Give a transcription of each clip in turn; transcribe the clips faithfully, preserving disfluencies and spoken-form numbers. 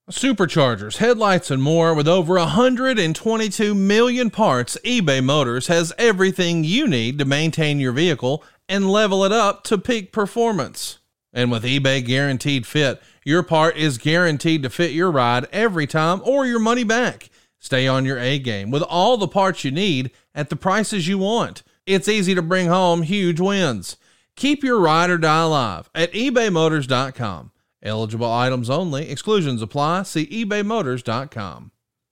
Superchargers, headlights, and more. With over one hundred twenty-two million parts, eBay Motors has everything you need to maintain your vehicle and level it up to peak performance. And with eBay Guaranteed Fit, your part is guaranteed to fit your ride every time or your money back. Stay on your A game with all the parts you need at the prices you want. It's easy to bring home huge wins. Keep your ride or die alive at ebay motors dot com. Eligible items only. Exclusions apply. See ebay motors dot com.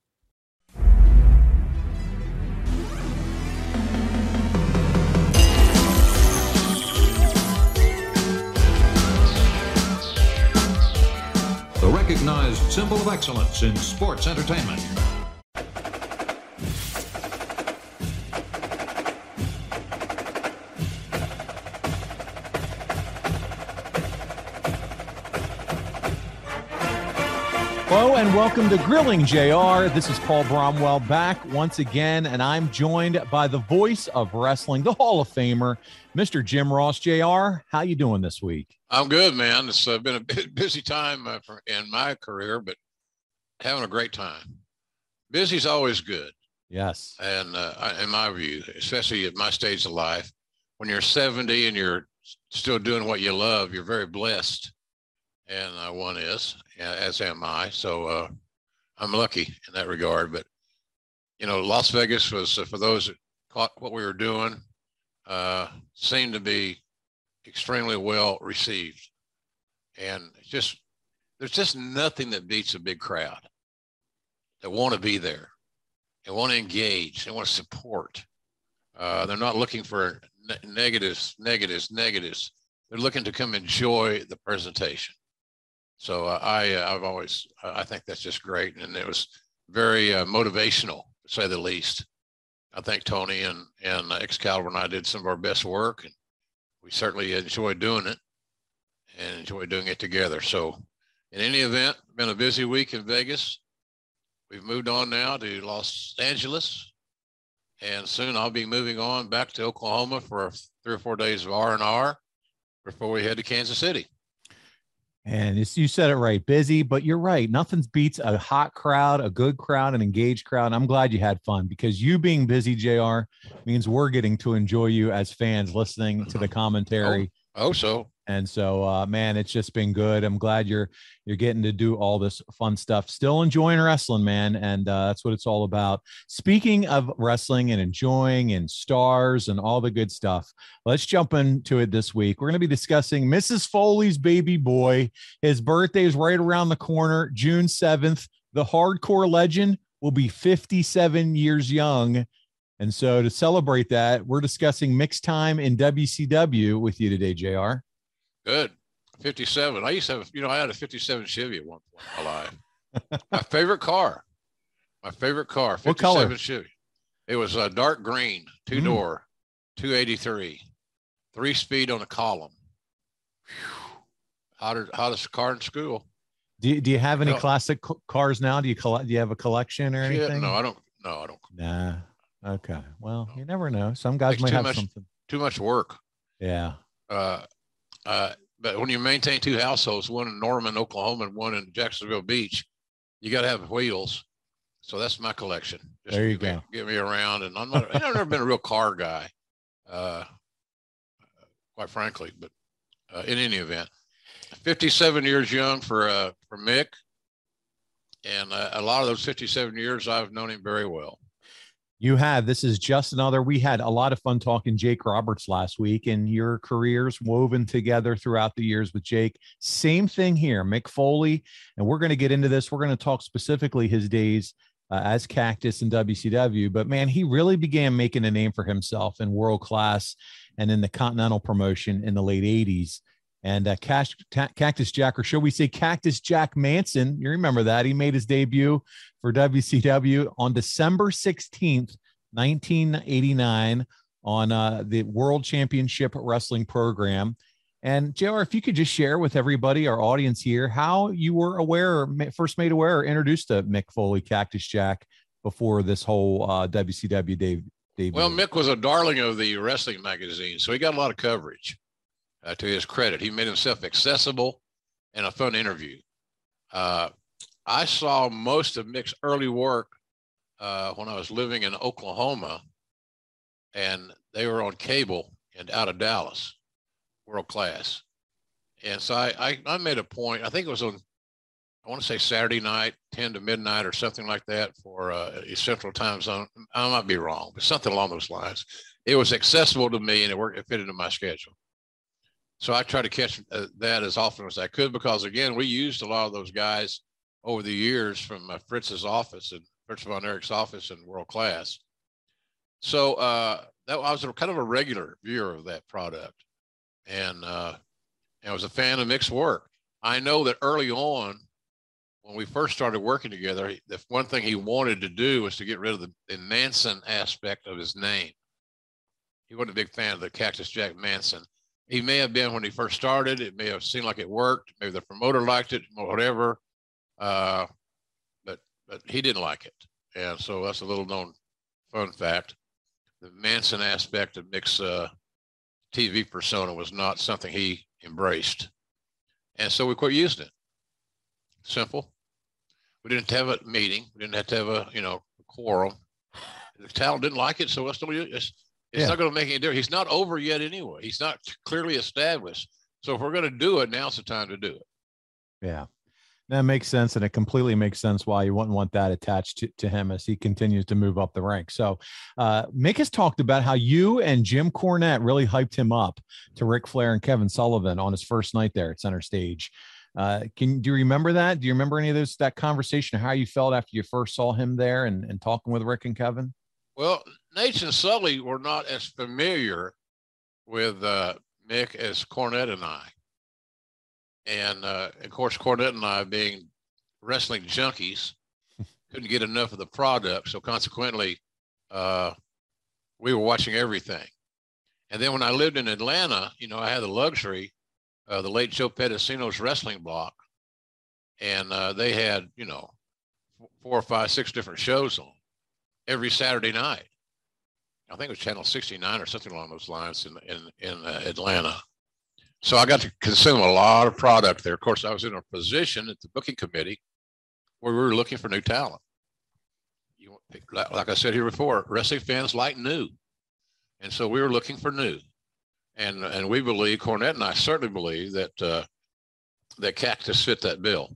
The recognized symbol of excellence in sports entertainment. Hello and welcome to Grilling J R. This is Paul Bromwell back once again, and I'm joined by the voice of wrestling, the Hall of Famer, Mister Jim Ross. J R, how you doing this week? I'm good, man. It's uh, been a bit busy time uh, for, in my career, but having a great time. Busy's always good. Yes. And uh, I, in my view, especially at my stage of life, when you're seventy and you're still doing what you love, you're very blessed. And uh, one is, as am I. So uh, I'm lucky in that regard. But, you know, Las Vegas was, uh, for those that caught what we were doing, uh, seemed to be extremely well received. And it's just, there's just nothing that beats a big crowd that want to be there and want to engage. They want to support. Uh, they're not looking for ne- negatives, negatives, negatives. They're looking to come enjoy the presentation. So uh, I, uh, I've always, uh, I think that's just great. And it was very uh, motivational, to say the least. I think Tony and, and uh, Excalibur and I did some of our best work, and we certainly enjoyed doing it and enjoyed doing it together. So in any event, been a busy week in Vegas. We've moved on now to Los Angeles, and soon I'll be moving on back to Oklahoma for three or four days of R and R before we head to Kansas City. And it's, you said it right, busy, but you're right. Nothing beats a hot crowd, a good crowd, an engaged crowd. I'm glad you had fun, because you being busy, J R, means we're getting to enjoy you as fans listening to the commentary. Oh, oh so. And so, uh, man, it's just been good. I'm glad you're you're getting to do all this fun stuff. Still enjoying wrestling, man, and uh, that's what it's all about. Speaking of wrestling and enjoying and stars and all the good stuff, let's jump into it this week. We're going to be discussing Missus Foley's baby boy. His birthday is right around the corner, June seventh. The hardcore legend will be fifty-seven years young. And so to celebrate that, we're discussing mixed time in W C W with you today, J R. Good. fifty-seven. I used to have, you know, I had a fifty-seven Chevy at one point in my life. My favorite car. My favorite car. What color? fifty-seven Chevy. It was a dark green, two door, mm. two eighty-three, three speed on a column. Whew. Hotter, hottest car in school. Do you, do you have any no. classic cars now? Do you collect? Do you have a collection or anything? Yeah, no, I don't. No, I don't. Nah. Okay. Well, no. You never know. Some guys might have much, something. Too much work. Yeah. Uh, Uh, but when you maintain two households, one in Norman, Oklahoma, and one in Jacksonville Beach, you got to have wheels. So that's my collection. Just there you get go. Me, get me around. And I'm not, I've never been a real car guy, uh, quite frankly. But uh, in any event, fifty-seven years young for uh, for Mick. And uh, a lot of those fifty-seven years, I've known him very well. You have. This is just another. We had a lot of fun talking Jake Roberts last week, and your careers woven together throughout the years with Jake. Same thing here, Mick Foley, and we're going to get into this. We're going to talk specifically his days uh, as Cactus in W C W, but man, he really began making a name for himself in world class and in the Continental promotion in the late eighties. And uh, Cash, ta- Cactus Jack, or shall we say Cactus Jack Manson, you remember that. He made his debut for W C W on December sixteenth, nineteen eighty-nine on uh, the World Championship Wrestling program. And J R, if you could just share with everybody, our audience here, how you were aware, or first made aware or introduced to Mick Foley, Cactus Jack, before this whole uh, W C W debut. Well, Mick was a darling of the wrestling magazine, so he got a lot of coverage. Uh, to his credit, he made himself accessible and a fun interview. Uh, I saw most of Mick's early work uh, when I was living in Oklahoma, and they were on cable and out of Dallas, world class. And so I, I, I made a point, I think it was on, I want to say Saturday night, ten to midnight or something like that for uh, a Central Time Zone. I might be wrong, but something along those lines. It was accessible to me and it worked, it fit into my schedule. So I tried to catch uh, that as often as I could, because again, we used a lot of those guys over the years from uh, Fritz's office and Fritz von Erich's office and World Class. So uh, that I was a, kind of a regular viewer of that product, and, uh, and I was a fan of Mick's work. I know that early on, when we first started working together, the one thing he wanted to do was to get rid of the, the Manson aspect of his name. He wasn't a big fan of the Cactus Jack Manson. He may have been when he first started. It may have seemed like it worked. Maybe the promoter liked it, whatever. Uh, but but he didn't like it. And so that's a little known fun fact. The Manson aspect of Mick's uh, T V persona was not something he embraced. And so we quit using it. Simple. We didn't have a meeting. We didn't have to have a, you know, a quorum. The talent didn't like it, so let's don't use it. It's, it's yeah. not going to make any difference. He's not over yet anyway. He's not clearly established. So if we're going to do it, now's the time to do it. Yeah. That makes sense, and it completely makes sense why you wouldn't want that attached to, to him as he continues to move up the ranks. So uh, Mick has talked about how you and Jim Cornette really hyped him up to Ric Flair and Kevin Sullivan on his first night there at Center Stage. Uh, can do you remember that? Do you remember any of those, that conversation, how you felt after you first saw him there and, and talking with Rick and Kevin? Well, Nate and Sully were not as familiar with uh, Mick as Cornette and I. And uh, of course, Cornette and I, being wrestling junkies, couldn't get enough of the product. So consequently, uh, we were watching everything. And then when I lived in Atlanta, you know, I had the luxury, uh, the late Joe Pedicino's wrestling block. And uh, they had, you know, four or five, six different shows on every Saturday night. I think it was Channel sixty-nine or something along those lines in, in, in uh, Atlanta. So I got to consume a lot of product there. Of course, I was in a position at the booking committee where we were looking for new talent. You, like I said here before, wrestling fans like new. And so we were looking for new. And and we believe, Cornette and I certainly believe that, uh, that Cactus fit that bill.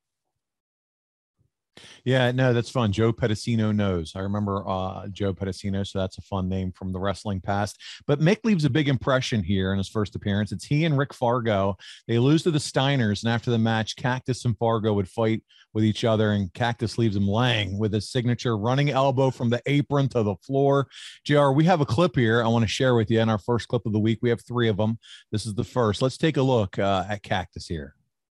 Yeah, no, that's fun. Joe Pedicino knows. I remember uh, Joe Pedicino, so that's a fun name from the wrestling past. But Mick leaves a big impression here in his first appearance. It's he and Rick Fargo. They lose to the Steiners, and after the match, Cactus and Fargo would fight with each other, and Cactus leaves him laying with his signature running elbow from the apron to the floor. J R, we have a clip here I want to share with you in our first clip of the week. We have three of them. This is the first. Let's take a look uh, at Cactus here.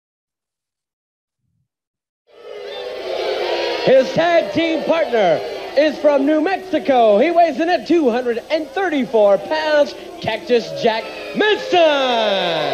His tag team partner is from New Mexico. He weighs in at two hundred thirty-four pounds, Cactus Jack Manson.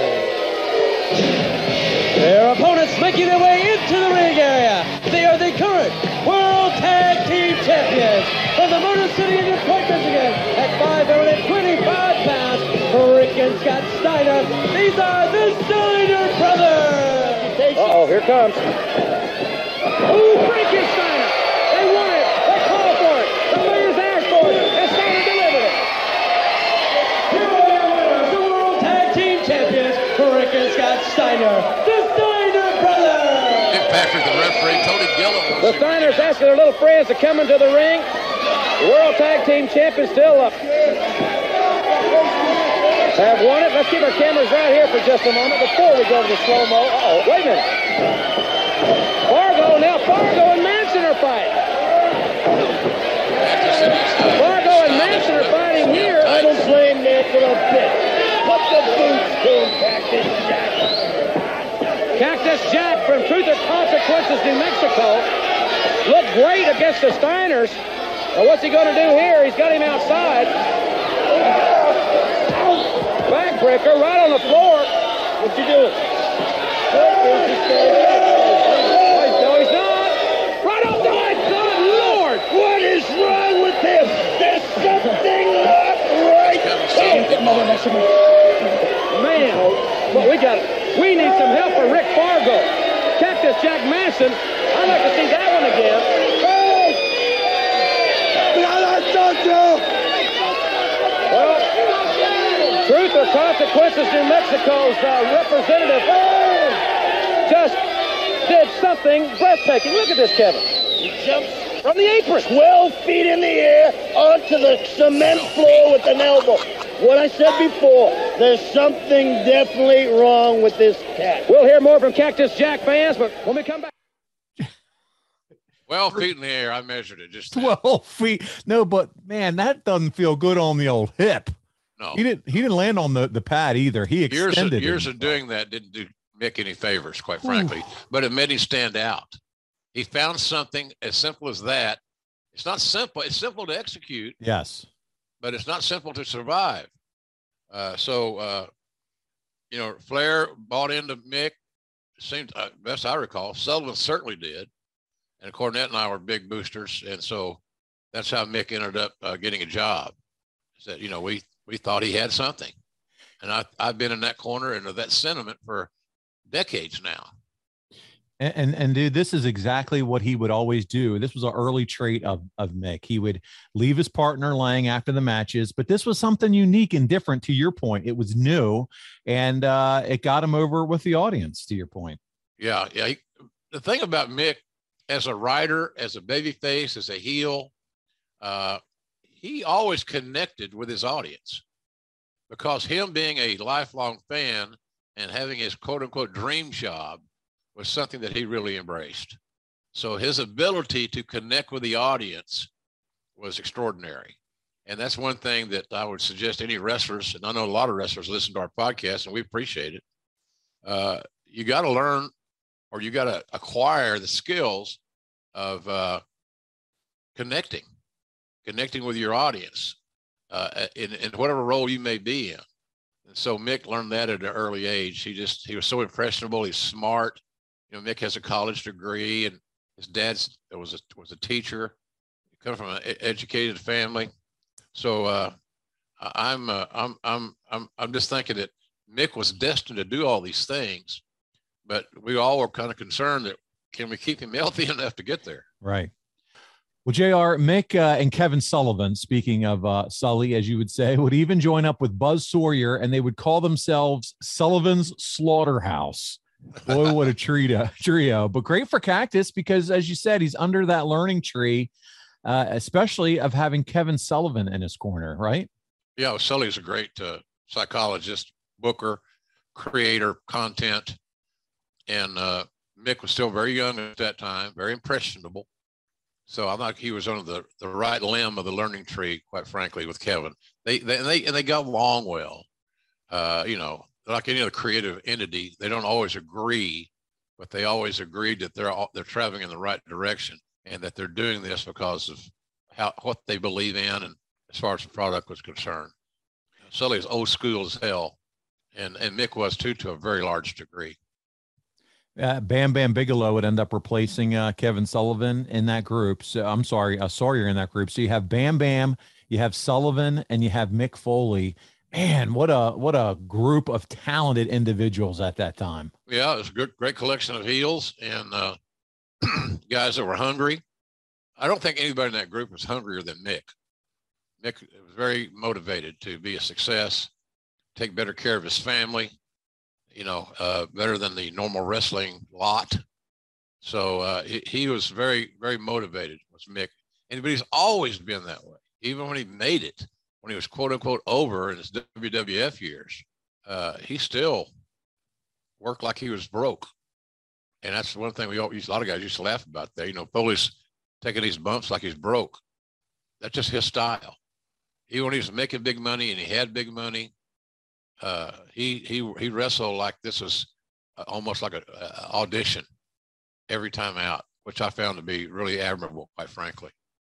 Their opponents making their way into the ring area. They are the current World Tag Team Champions from the Motor City of Detroit, Michigan at five hundred twenty-five pounds, Rick and Scott Steiner. These are the Steiner brothers. Uh-oh, here comes. Ooh, Frankensteiner! They want it! They call for it! The players asked for it! And Steiner delivered it! Here are your winners, the World Tag Team Champions, Rick and Scott Steiner, the Steiner brothers! Nick Patrick, the referee, Tony Gillum. The Steiners asking their little friends to come into the ring. The World Tag Team Champions still up. Have won it. Let's keep our cameras right here for just a moment before we go to the slow-mo. Uh-oh, wait a minute. Fargo, now Fargo and Manson are fighting. Fargo and Manson are fighting here. I don't blame Manson a bit. Put the boots to him, Cactus Jack. Cactus Jack from Truth or Consequences, New Mexico, looked great against the Steiners. Now what's he going to do here? He's got him outside. Backbreaker right on the floor. What's he doing? No, he's not. Right off the line. Good Lord. What is wrong with him? There's something not right. Man, well, we got, we need some help for Rick Fargo. Cactus Jack Manson. I consequences, New Mexico's uh, representative oh, just did something breathtaking. Look at this, Kevin. He jumps from the apron, twelve feet in the air, onto the cement floor with an elbow. What I said before, there's something definitely wrong with this cat. We'll hear more from Cactus Jack Vance, but when we come back. twelve feet in the air. I measured it just twelve feet. No, but man, that doesn't feel good on the old hip. No, he didn't. He didn't land on the, the pad either. He years extended of, years it. of doing that didn't do Mick any favors, quite frankly. Ooh. But it made him stand out. He found something as simple as that. It's not simple. It's simple to execute. Yes, but it's not simple to survive. Uh, so, uh, you know, Flair bought into Mick. It seemed, uh, best I recall, Sullivan certainly did. And Cornette and I were big boosters. And so that's how Mick ended up uh, getting a job. Is that, you know, we, we thought he had something. And I, I've been in that corner and of that sentiment for decades now. And, and, and dude, this is exactly what he would always do. This was an early trait of, of Mick. He would leave his partner laying after the matches, but this was something unique and different to your point. It was new and uh, it got him over with the audience to your point. Yeah. Yeah. He, the thing about Mick as a writer, as a babyface, as a heel, uh, he always connected with his audience because him being a lifelong fan and having his quote unquote dream job was something that he really embraced. So his ability to connect with the audience was extraordinary. And that's one thing that I would suggest any wrestlers, and I know a lot of wrestlers listen to our podcast and we appreciate it. Uh, you got to learn or you got to acquire the skills of uh, connecting, connecting with your audience uh, in, in whatever role you may be in. And so Mick learned that at an early age. He just, he was so impressionable. He's smart. You know, Mick has a college degree and his dad was a, was a teacher. He comes from an educated family. So uh, I'm, uh, I'm, I'm, I'm, I'm just thinking that Mick was destined to do all these things, but we all were kind of concerned that can we keep him healthy enough to get there? Right. Well, J R, Mick uh, and Kevin Sullivan, speaking of uh, Sully, as you would say, would even join up with Buzz Sawyer and they would call themselves Sullivan's Slaughterhouse. Boy, what a trio, trio. But great for Cactus because, as you said, he's under that learning tree, uh, especially of having Kevin Sullivan in his corner, right? Yeah, well, Sully's a great uh, psychologist, booker, creator, content. And uh, Mick was still very young at that time, very impressionable. So I thought he was on the, the right limb of the learning tree, quite frankly, with Kevin. They they and they, and they got along well. Uh, you know, like any other creative entity, they don't always agree, but they always agreed that they're all, they're traveling in the right direction and that they're doing this because of how what they believe in and as far as the product was concerned. Sully is old school as hell, and and Mick was too to a very large degree. Uh, Bam Bam Bigelow would end up replacing uh, Kevin Sullivan in that group. So I'm sorry, uh, Sawyer in that group. So you have Bam Bam, you have Sullivan, and you have Mick Foley. Man, what a what a group of talented individuals at that time. Yeah, it was a good, great collection of heels and uh, guys that were hungry. I don't think anybody in that group was hungrier than Mick. Mick was very motivated to be a success, take better care of his family. You know, uh, better than the normal wrestling lot. So uh, he, he was very, very motivated, was Mick. And but he's always been that way. Even when he made it, when he was quote unquote over in his W W F years, uh, he still worked like he was broke. And that's one thing we all used, a lot of guys used to laugh about that. You know, Foley's taking these bumps like he's broke. That's just his style. Even when he was making big money and he had big money, Uh, he he he wrestled like this was almost like an audition every time out, which I found to be really admirable, quite frankly.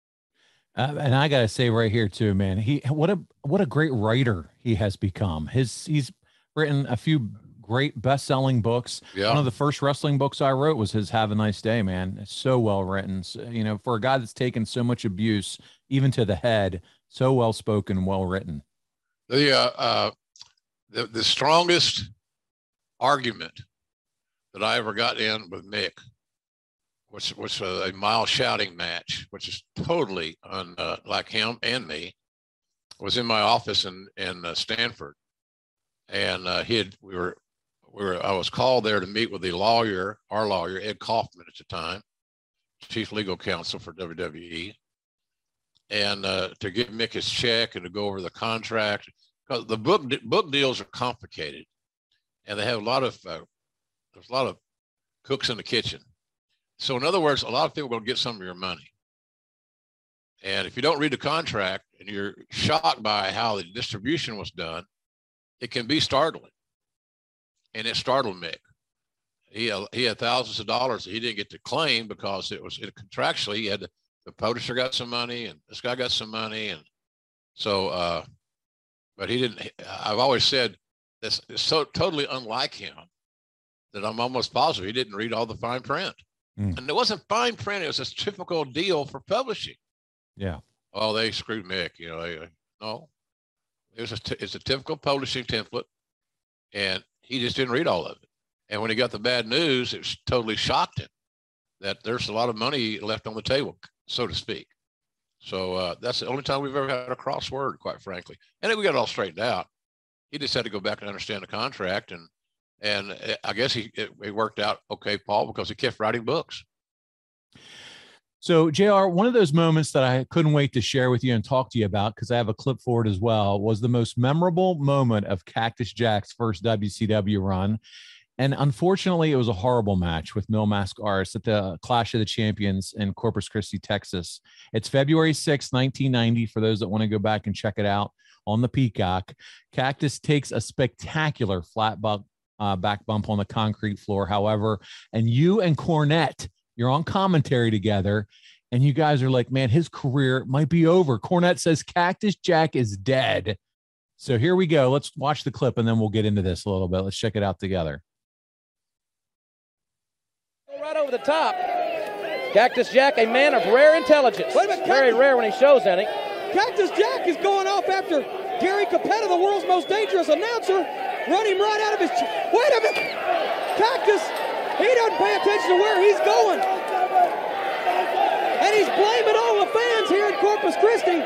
Uh, and I gotta say right here too, man, he what a what a great writer he has become. His he's written a few great best-selling books. Yeah. One of the first wrestling books I wrote was his Have a Nice Day, man. It's so well written. So, you know, for a guy that's taken so much abuse, even to the head, so well spoken, well written. The uh, uh The, the strongest argument that I ever got in with Mick was, was a, a mile shouting match, which is totally unlike uh, him and me, was in my office in, in uh, Stanford. and uh, he had, we were, we were, I was called there to meet with the lawyer, our lawyer, Ed Kaufman at the time, chief legal counsel for W W E, and uh, to give Mick his check and to go over the contract, because the book book deals are complicated, and they have a lot of uh, there's a lot of cooks in the kitchen. So in other words, a lot of people are going to get some of your money. And if you don't read the contract and you're shocked by how the distribution was done, it can be startling. And it startled Mick. He, he had thousands of dollars that he didn't get to claim because it was it contractually, he had to, the publisher got some money and this guy got some money. And so, uh, but he didn't, I've always said this is so totally unlike him that I'm almost positive he didn't read all the fine print. Mm. And it wasn't fine print. It was a typical deal for publishing. Yeah. Oh, they screwed Mick. You know, they, no, it was a t- it's a typical publishing template, and he just didn't read all of it. And when he got the bad news, it was totally shocked him that there's a lot of money left on the table, so to speak. So uh, that's the only time we've ever had a crossword, quite frankly. And then we got it all straightened out. He just had to go back and understand the contract, and and I guess he it, it worked out okay, Paul, because he kept writing books. So, J R, one of those moments that I couldn't wait to share with you and talk to you about, because I have a clip for it as well, was the most memorable moment of Cactus Jack's first W C W run. And unfortunately, it was a horrible match with Mil Mascaras at the Clash of the Champions in Corpus Christi, Texas. It's February sixth, nineteen ninety, for those that want to go back and check it out on the Peacock. Cactus takes a spectacular flat bump, uh, back bump on the concrete floor, however, and you and Cornette, you're on commentary together, and you guys are like, man, his career might be over. Cornette says Cactus Jack is dead. So here we go. Let's watch the clip, and then we'll get into this a little bit. Let's check it out together. Right over the top. Cactus Jack, a man of rare intelligence. Wait a minute, Very Cactus, rare when he shows any. Cactus Jack is going off after Gary Capetta, the world's most dangerous announcer, run him right out of his... Ch- Wait a minute. Cactus... He doesn't pay attention to where he's going. And he's blaming all the fans here in Corpus Christi.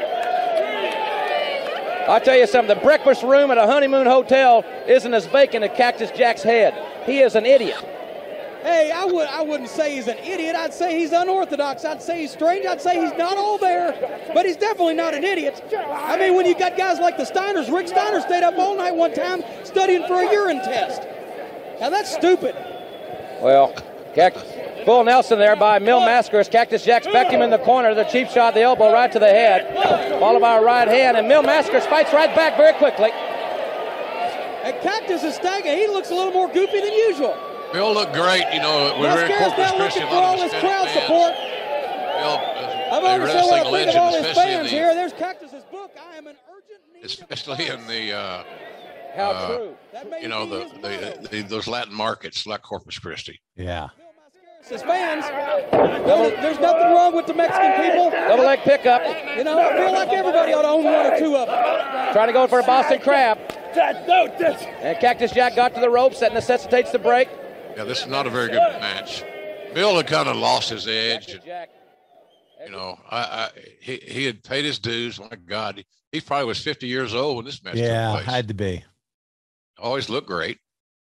I'll tell you something, the breakfast room at a honeymoon hotel isn't as vacant as Cactus Jack's head. He is an idiot. Hey, I, would, I wouldn't say he's an idiot. I'd say he's unorthodox. I'd say he's strange. I'd say he's not all there. But he's definitely not an idiot. I mean, when you got guys like the Steiners, Rick Steiner stayed up all night one time studying for a urine test. Now, that's stupid. Well, Cactus, full Nelson there by Mil Mascaras. Cactus Jack's backed him in the corner. The cheap shot, the elbow right to the head, followed by a right hand, and Mil Mascaras fights right back very quickly. And Cactus is staggering. He looks a little more goofy than usual. Bill looked great, you know. We're very Corpus Christi. For all his crowd fans. support. Bill, uh, I'm understand what I think of all his fans the, here. There's Cactus's book. I am an urgent need especially in the. Uh, How uh, true. You know, the, the, the those Latin markets like Corpus Christi. Yeah. His fans, there's, there's nothing wrong with the Mexican people. Double leg pickup. You know, I feel like everybody ought to own one or two of them. Trying to go for a Boston Crab. And Cactus Jack got to the ropes. That necessitates the break. Yeah, this is not a very good match. Bill had kind of lost his edge. And, you know, I, I he he had paid his dues. My God, he, he probably was fifty years old when this match yeah, took place. Yeah, had to be. Always looked great.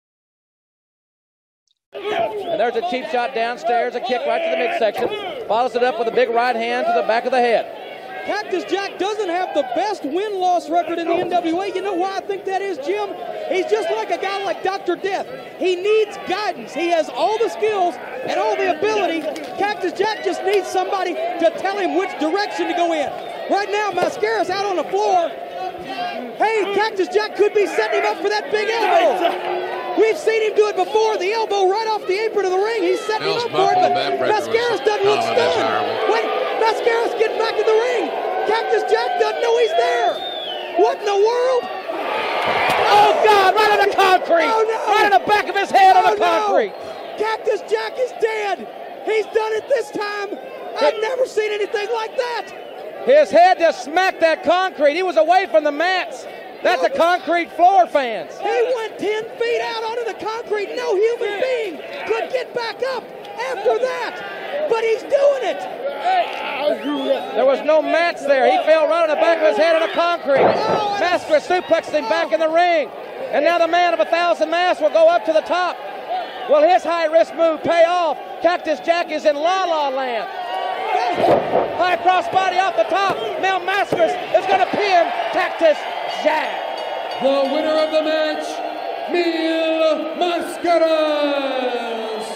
And there's a cheap shot downstairs, a kick right to the midsection. Follows it up with a big right hand to the back of the head. Cactus Jack doesn't have the best win-loss record in the N W A. You know why I think that is, Jim? He's just like a guy like Doctor Death. He needs guidance. He has all the skills and all the ability. Cactus Jack just needs somebody to tell him which direction to go in. Right now, Mascaras out on the floor. Hey, Cactus Jack could be setting him up for that big elbow. We've seen him do it before. The elbow right off the apron of the ring. He's setting Bill's him up for it, but Mascaras doesn't look stunned. When Mascaras getting back in the ring, Cactus Jack doesn't know he's there. What in the world? Oh, God, right on the concrete. Oh, no. Right on the back of his head oh, on the concrete. No. Cactus Jack is dead. He's done it this time. I've never seen anything like that. His head just smacked that concrete. He was away from the mats. That's a concrete floor, fans. He went ten feet out onto the concrete. No human being could get back up after that. But he's doing it. There was no mats there. He fell right on the back of his head on the concrete. Mascaras suplexed him back in the ring. And now the man of a thousand masks will go up to the top. Will his high-risk move pay off? Cactus Jack is in la-la land. High crossbody off the top. Mel Mascaras is going to pin Cactus Jack. The winner of the match, Mil Mascaras.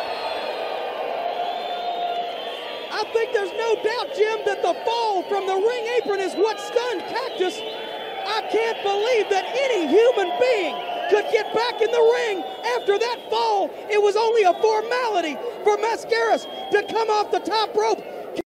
I think there's no doubt, Jim, that the fall from the ring apron is what stunned Cactus. I can't believe that any human being could get back in the ring after that fall. It was only a formality for Mascaras to come off the top rope.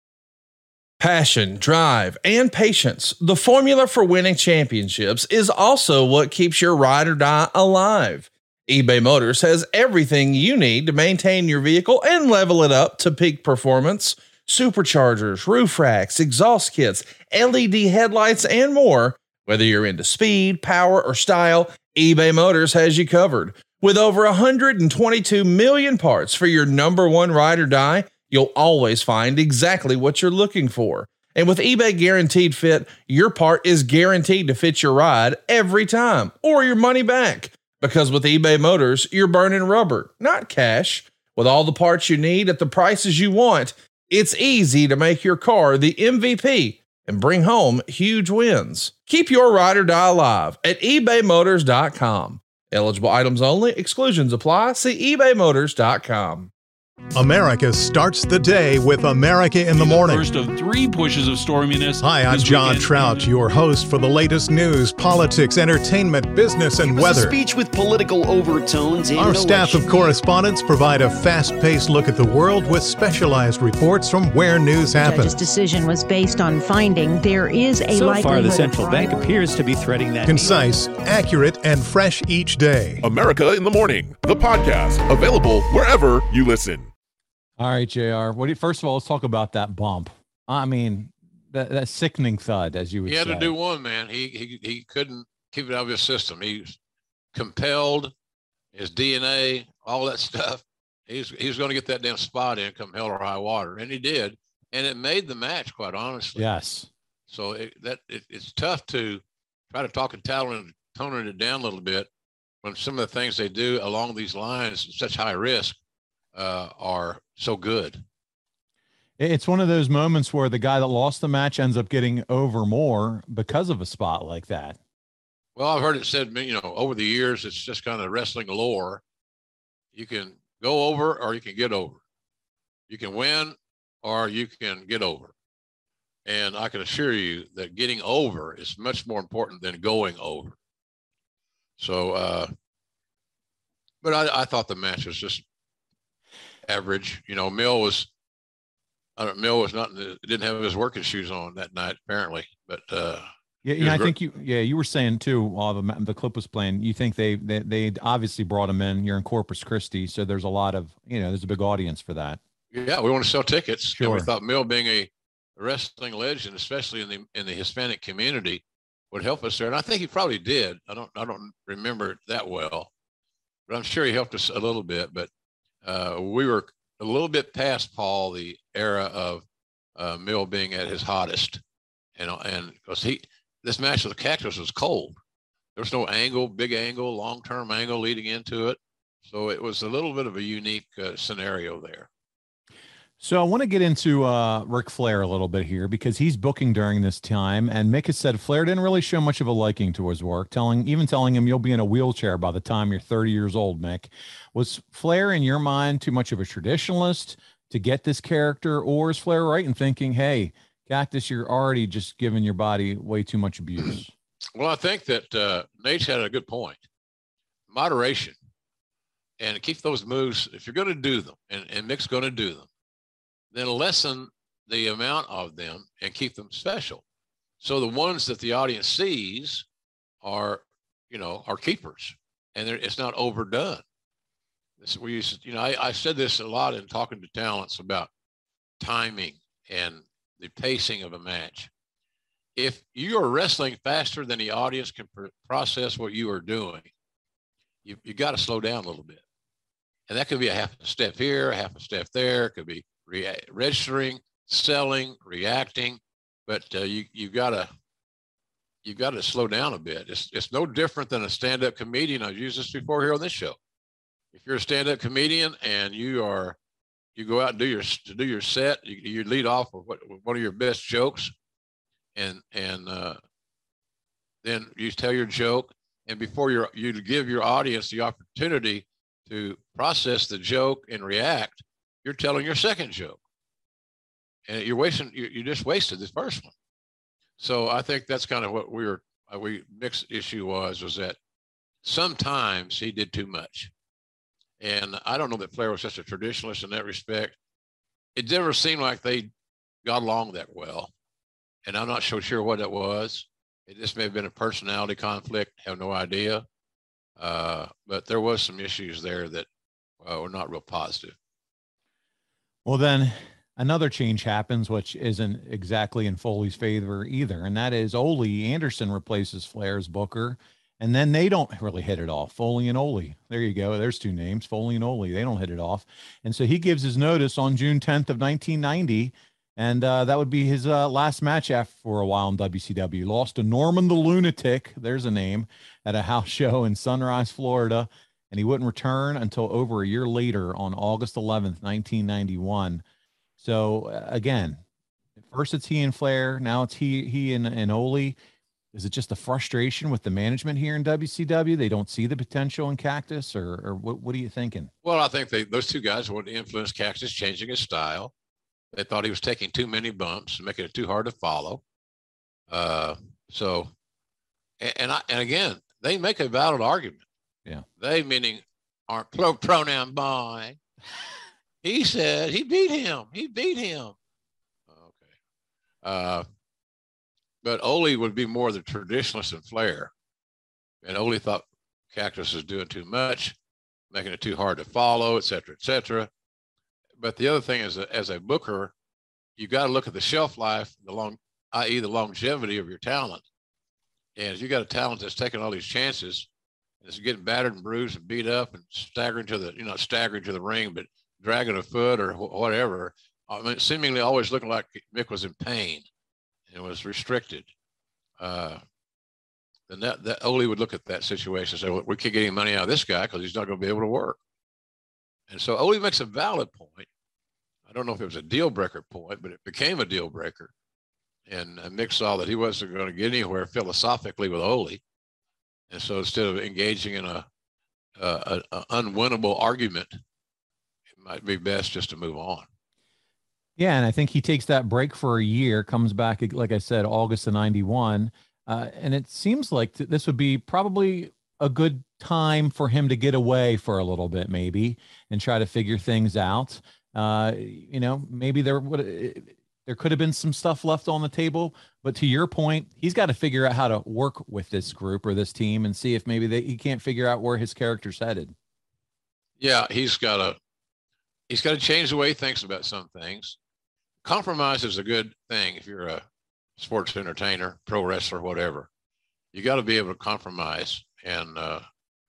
Passion, drive, and patience. The formula for winning championships is also what keeps your ride or die alive. eBay Motors has everything you need to maintain your vehicle and level it up to peak performance. Superchargers, roof racks, exhaust kits, L E D headlights, and more. Whether you're into speed, power, or style, eBay Motors has you covered. With over one hundred twenty-two million parts for your number one ride or die, you'll always find exactly what you're looking for. And with eBay Guaranteed Fit, your part is guaranteed to fit your ride every time, or your money back. Because with eBay Motors, you're burning rubber, not cash. With all the parts you need at the prices you want, it's easy to make your car the M V P and bring home huge wins. Keep your ride or die alive at ebay motors dot com. Eligible items only. Exclusions apply. See ebay motors dot com. America starts the day with America in the Morning. First of three pushes of storminess. Hi, I'm John weekend. Trout, your host for the latest news, politics, entertainment, business, and it was weather. A speech with political overtones. Our staff of correspondents provide a fast-paced look at the world with specialized reports from where news happens. The judge's decision was based on finding there is a so likelihood. So far, the central bank appears to be threading that. Concise, accurate, and fresh each day. America in the Morning, the podcast, available wherever you listen. All right, J R. What do you, first of all, let's talk about that bump. I mean, that, that sickening thud, as you would say. He had say. to do one, man. He, he he couldn't keep it out of his system. He was compelled, his D N A, all that stuff. He's he's going to get that damn spot in come hell or high water, and he did, and it made the match, quite honestly. Yes. So it, that it, it's tough to try to talk and tone it down a little bit when some of the things they do along these lines, such high risk, uh, are so good. It's one of those moments where the guy that lost the match ends up getting over more because of a spot like that. Well, I've heard it said, you know, over the years, it's just kind of wrestling lore. You can go over or you can get over. You can win or you can get over. And I can assure you that getting over is much more important than going over. So, uh, but I, I thought the match was just average. You know, Mill was, I don't, Mill was not, didn't have his working shoes on that night, apparently, but, uh, yeah, yeah I think you, yeah, you were saying too, while the, the clip was playing, you think they, they, they obviously brought him in. You're in Corpus Christi. So there's a lot of, you know, there's a big audience for that. Yeah. We want to sell tickets. Sure. And we thought Mill being a wrestling legend, especially in the, in the Hispanic community, would help us there. And I think he probably did. I don't, I don't remember it that well, but I'm sure he helped us a little bit, but, Uh, we were a little bit past, Paul, the era of uh, Mill being at his hottest, and and because he this match with the Cactus was cold, there was no angle, big angle, long term angle leading into it, so it was a little bit of a unique uh, scenario there. So I want to get into uh, Ric Flair a little bit here because he's booking during this time, and Mick has said Flair didn't really show much of a liking to his work, telling even telling him you'll be in a wheelchair by the time you're thirty years old. Mick, was Flair in your mind too much of a traditionalist to get this character, or is Flair right in thinking, hey, Cactus, you're already just giving your body way too much abuse? Well, I think that uh, Nate's had a good point. Moderation, and keep those moves if you're going to do them, and, and Mick's going to do them. Then lessen the amount of them and keep them special. So the ones that the audience sees are, you know, are keepers, and it's not overdone. This, we used to, you know, I, I said this a lot in talking to talents about timing and the pacing of a match. If you are wrestling faster than the audience can pr- process what you are doing, you you got to slow down a little bit. And that could be a half a step here, a half a step there. It could be Rea- registering, selling, reacting, but uh, you you gotta you got to slow down a bit. It's it's no different than a stand-up comedian. I've used this before here on this show. If you're a stand-up comedian and you are, you go out and do your to do your set, you, you lead off with, what, with one of your best jokes, and and uh, then you tell your joke, and before you you give your audience the opportunity to process the joke and react, you're telling your second joke, and you're wasting. You, you just wasted this first one. So I think that's kind of what we were. Uh, we Mick's issue was was that sometimes he did too much. And I don't know that Flair was such a traditionalist in that respect. It never seemed like they got along that well. And I'm not so sure what it was. It just may have been a personality conflict. Have no idea. Uh, but there was some issues there that uh, were not real positive. Well, then another change happens, which isn't exactly in Foley's favor either. And that is Ole Anderson replaces Flair's booker. And then they don't really hit it off. Foley and Ole. There you go. There's two names, Foley and Ole. They don't hit it off. And so he gives his notice on June tenth of nineteen ninety. And uh, that would be his uh, last match after for a while in W C W. Lost to Norman the Lunatic. There's a name at a house show in Sunrise, Florida. And he wouldn't return until over a year later on August eleventh, nineteen ninety-one. So uh, again, first it's he and Flair. Now it's he, he and, and Ole. Is it just a frustration with the management here in W C W? They don't see the potential in Cactus, or, or what, what are you thinking? Well, I think they, those two guys wanted to influence Cactus, changing his style. They thought he was taking too many bumps and making it too hard to follow. Uh, so, and, and, I, and again, they make a valid argument. Yeah. They, meaning aren't pro pronoun boy. He said he beat him. He beat him. Okay. Uh, But Ole would be more the traditionalist than Flair. And Ole thought Cactus was doing too much, making it too hard to follow, et cetera, et cetera. But the other thing is, as a booker, you got to look at the shelf life, the long, that is the longevity of your talent. And if you got a talent that's taking all these chances, and it's getting battered and bruised and beat up and staggering to the, you know, staggering to the ring, but dragging a foot or wh- whatever, I mean, seemingly always looking like Mick was in pain. It was restricted. Uh, then that, that Ole would look at that situation and say, well, we can't get any money out of this guy because he's not going to be able to work. And so Ole makes a valid point. I don't know if it was a deal breaker point, but it became a deal breaker. And uh, Mick saw that he wasn't going to get anywhere philosophically with Ole. And so instead of engaging in a, a, a unwinnable argument, it might be best just to move on. Yeah, and I think he takes that break for a year, comes back, like I said, August of ninety-one. Uh, and it seems like th- this would be probably a good time for him to get away for a little bit, maybe, and try to figure things out. Uh, you know, maybe there would there could have been some stuff left on the table. But to your point, he's got to figure out how to work with this group or this team and see if maybe they, he can't figure out where his character's headed. Yeah, he's got to he's got to change the way he thinks about some things. Compromise is a good thing if you're a sports entertainer, pro wrestler, whatever. You got to be able to compromise. And uh,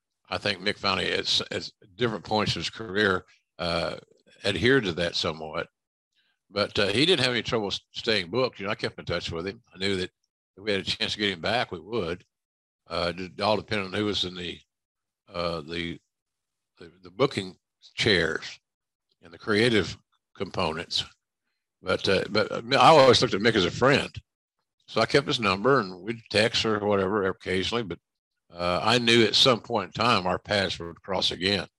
I think Mick finally, at, at different points in his career, uh, adhered to that somewhat. But uh, he didn't have any trouble staying booked. You know, I kept in touch with him. I knew that if we had a chance to get him back, we would. Uh, it all depended on who was in the, uh, the, the, the booking chairs and the creative components. But uh, but I always looked at Mick as a friend. So I kept his number and we'd text or whatever occasionally. But uh, I knew at some point in time our paths would cross again.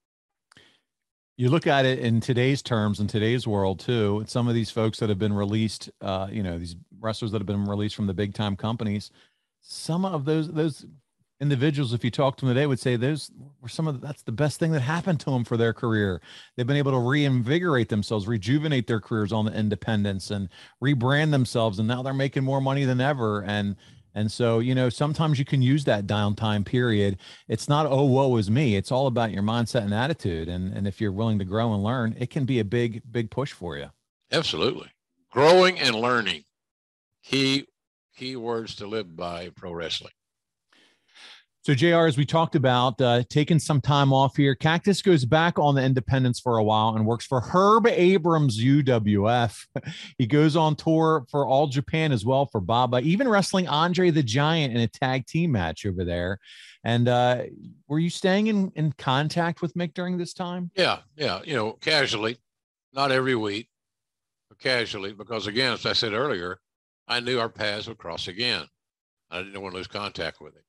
You look at it in today's terms, in today's world too, some of these folks that have been released, uh, you know, these wrestlers that have been released from the big time companies, some of those those individuals, if you talk to them today, would say those were some of the, that's the best thing that happened to them for their career. They've been able to reinvigorate themselves, rejuvenate their careers on the independents and rebrand themselves. And now they're making more money than ever. And, and so, you know, sometimes you can use that downtime period. It's not, oh, woe is me. It's all about your mindset and attitude. And, and if you're willing to grow and learn, it can be a big, big push for you. Absolutely. Growing and learning. Key, key words to live by in pro wrestling. So, J R, as we talked about, uh, taking some time off here, Cactus goes back on the independents for a while and works for Herb Abrams U W F. He goes on tour for All Japan as well for Baba, even wrestling Andre the Giant in a tag team match over there. And uh, were you staying in, in contact with Mick during this time? Yeah, yeah, you know, casually, not every week, but casually, because again, as I said earlier, I knew our paths would cross again. I didn't want to lose contact with him.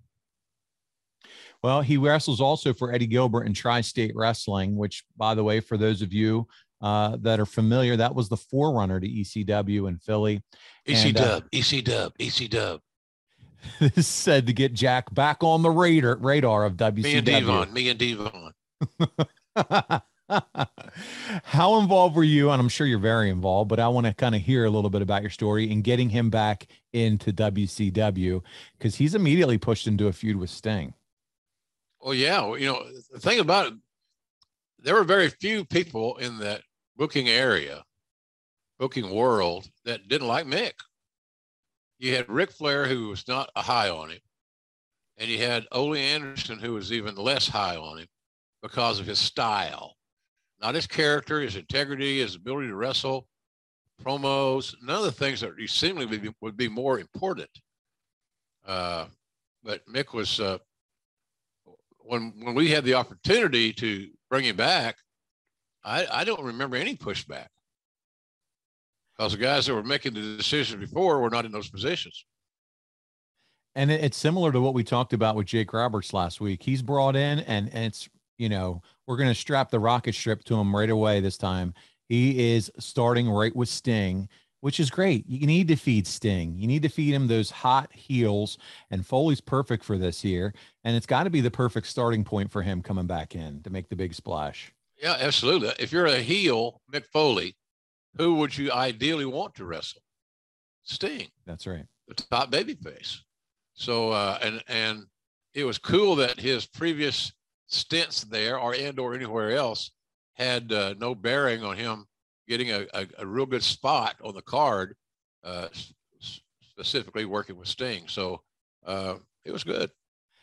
Well, he wrestles also for Eddie Gilbert in Tri-State Wrestling, which, by the way, for those of you uh, that are familiar, that was the forerunner to E C W in Philly. E C Dub, uh, E C Dub, E C Dub. This is said to get Jack back on the radar radar of W C W. Me and Devon, me and Devon. How involved were you? And I'm sure you're very involved, but I want to kind of hear a little bit about your story in getting him back into W C W, because he's immediately pushed into a feud with Sting. Well, yeah, well, you know, the thing about it, there were very few people in that booking area, booking world, that didn't like Mick. You had Ric Flair, who was not a high on him, and you had Ole Anderson, who was even less high on him because of his style, not his character, his integrity, his ability to wrestle, promos, none of the things that seemingly would be, would be more important. Uh, but Mick was, uh, when when we had the opportunity to bring him back, I, I don't remember any pushback, because the guys that were making the decisions before were not in those positions. And it's similar to what we talked about with Jake Roberts last week. He's brought in, and, and it's, you know, we're going to strap the rocket strip to him right away this time. He is starting right with Sting, which is great. You need to feed Sting. You need to feed him those hot heels, and Foley's perfect for this year. And it's got to be the perfect starting point for him coming back in to make the big splash. Yeah, absolutely. If you're a heel, Mick Foley, who would you ideally want to wrestle? Sting. That's right. The top babyface. So, uh, and, and it was cool that his previous stints there or and or anywhere else had uh, no bearing on him getting a, a, a real good spot on the card, uh, specifically working with Sting. So uh, it was good.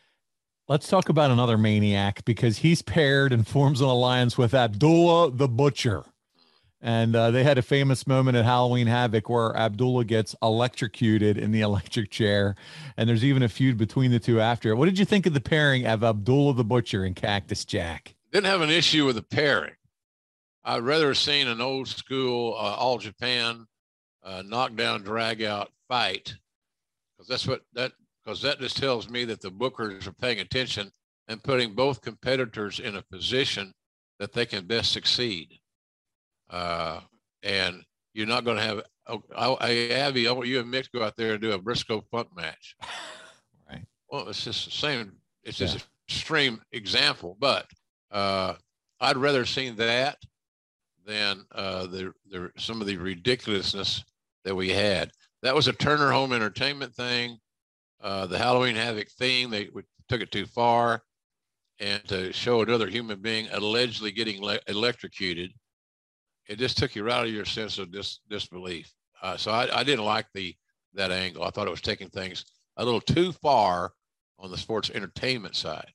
Let's talk about another maniac, because he's paired and forms an alliance with Abdullah the Butcher. And uh, they had a famous moment at Halloween Havoc where Abdullah gets electrocuted in the electric chair. And there's even a feud between the two after it. What did you think of the pairing of Abdullah the Butcher and Cactus Jack? Didn't have an issue with the pairing. I'd rather have seen an old school uh, All Japan uh, knockdown, drag out fight, because that's what that because that just tells me that the bookers are paying attention and putting both competitors in a position that they can best succeed. Uh, and you're not going to have oh, I, Abby. I want you and Mick to go out there and do a Briscoe Funk match. Right. Well, it's just the same. It's just yeah. an extreme example, but uh, I'd rather have seen that than uh, the, the some of the ridiculousness that we had. That was a Turner Home Entertainment thing. Uh, the Halloween Havoc theme, they we took it too far, and to show another human being allegedly getting le- electrocuted, it just took you right out of your sense of dis- disbelief. Uh, so I, I didn't like the that angle. I thought it was taking things a little too far on the sports entertainment side.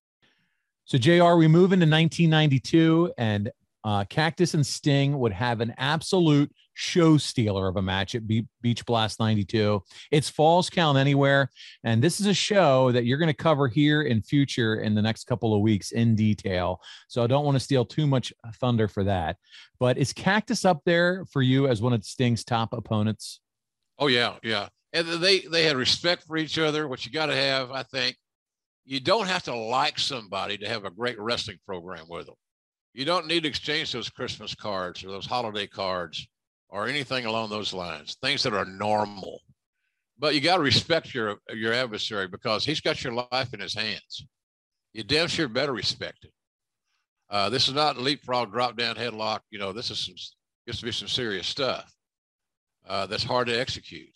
So J R, we move into nineteen ninety-two, and Uh, Cactus and Sting would have an absolute show stealer of a match at Be- Beach Blast ninety-two. It's Falls Count Anywhere, and this is a show that you're going to cover here in future in the next couple of weeks in detail. So I don't want to steal too much thunder for that. But is Cactus up there for you as one of Sting's top opponents? Oh, yeah, yeah. And they, they had respect for each other, which you got to have, I think. You don't have to like somebody to have a great wrestling program with them. You don't need to exchange those Christmas cards or those holiday cards or anything along those lines, things that are normal. But you got to respect your your adversary, because he's got your life in his hands. You damn sure better respect it. Uh, this is not leapfrog, drop down, headlock. You know, this is some, gets to be some serious stuff uh, that's hard to execute.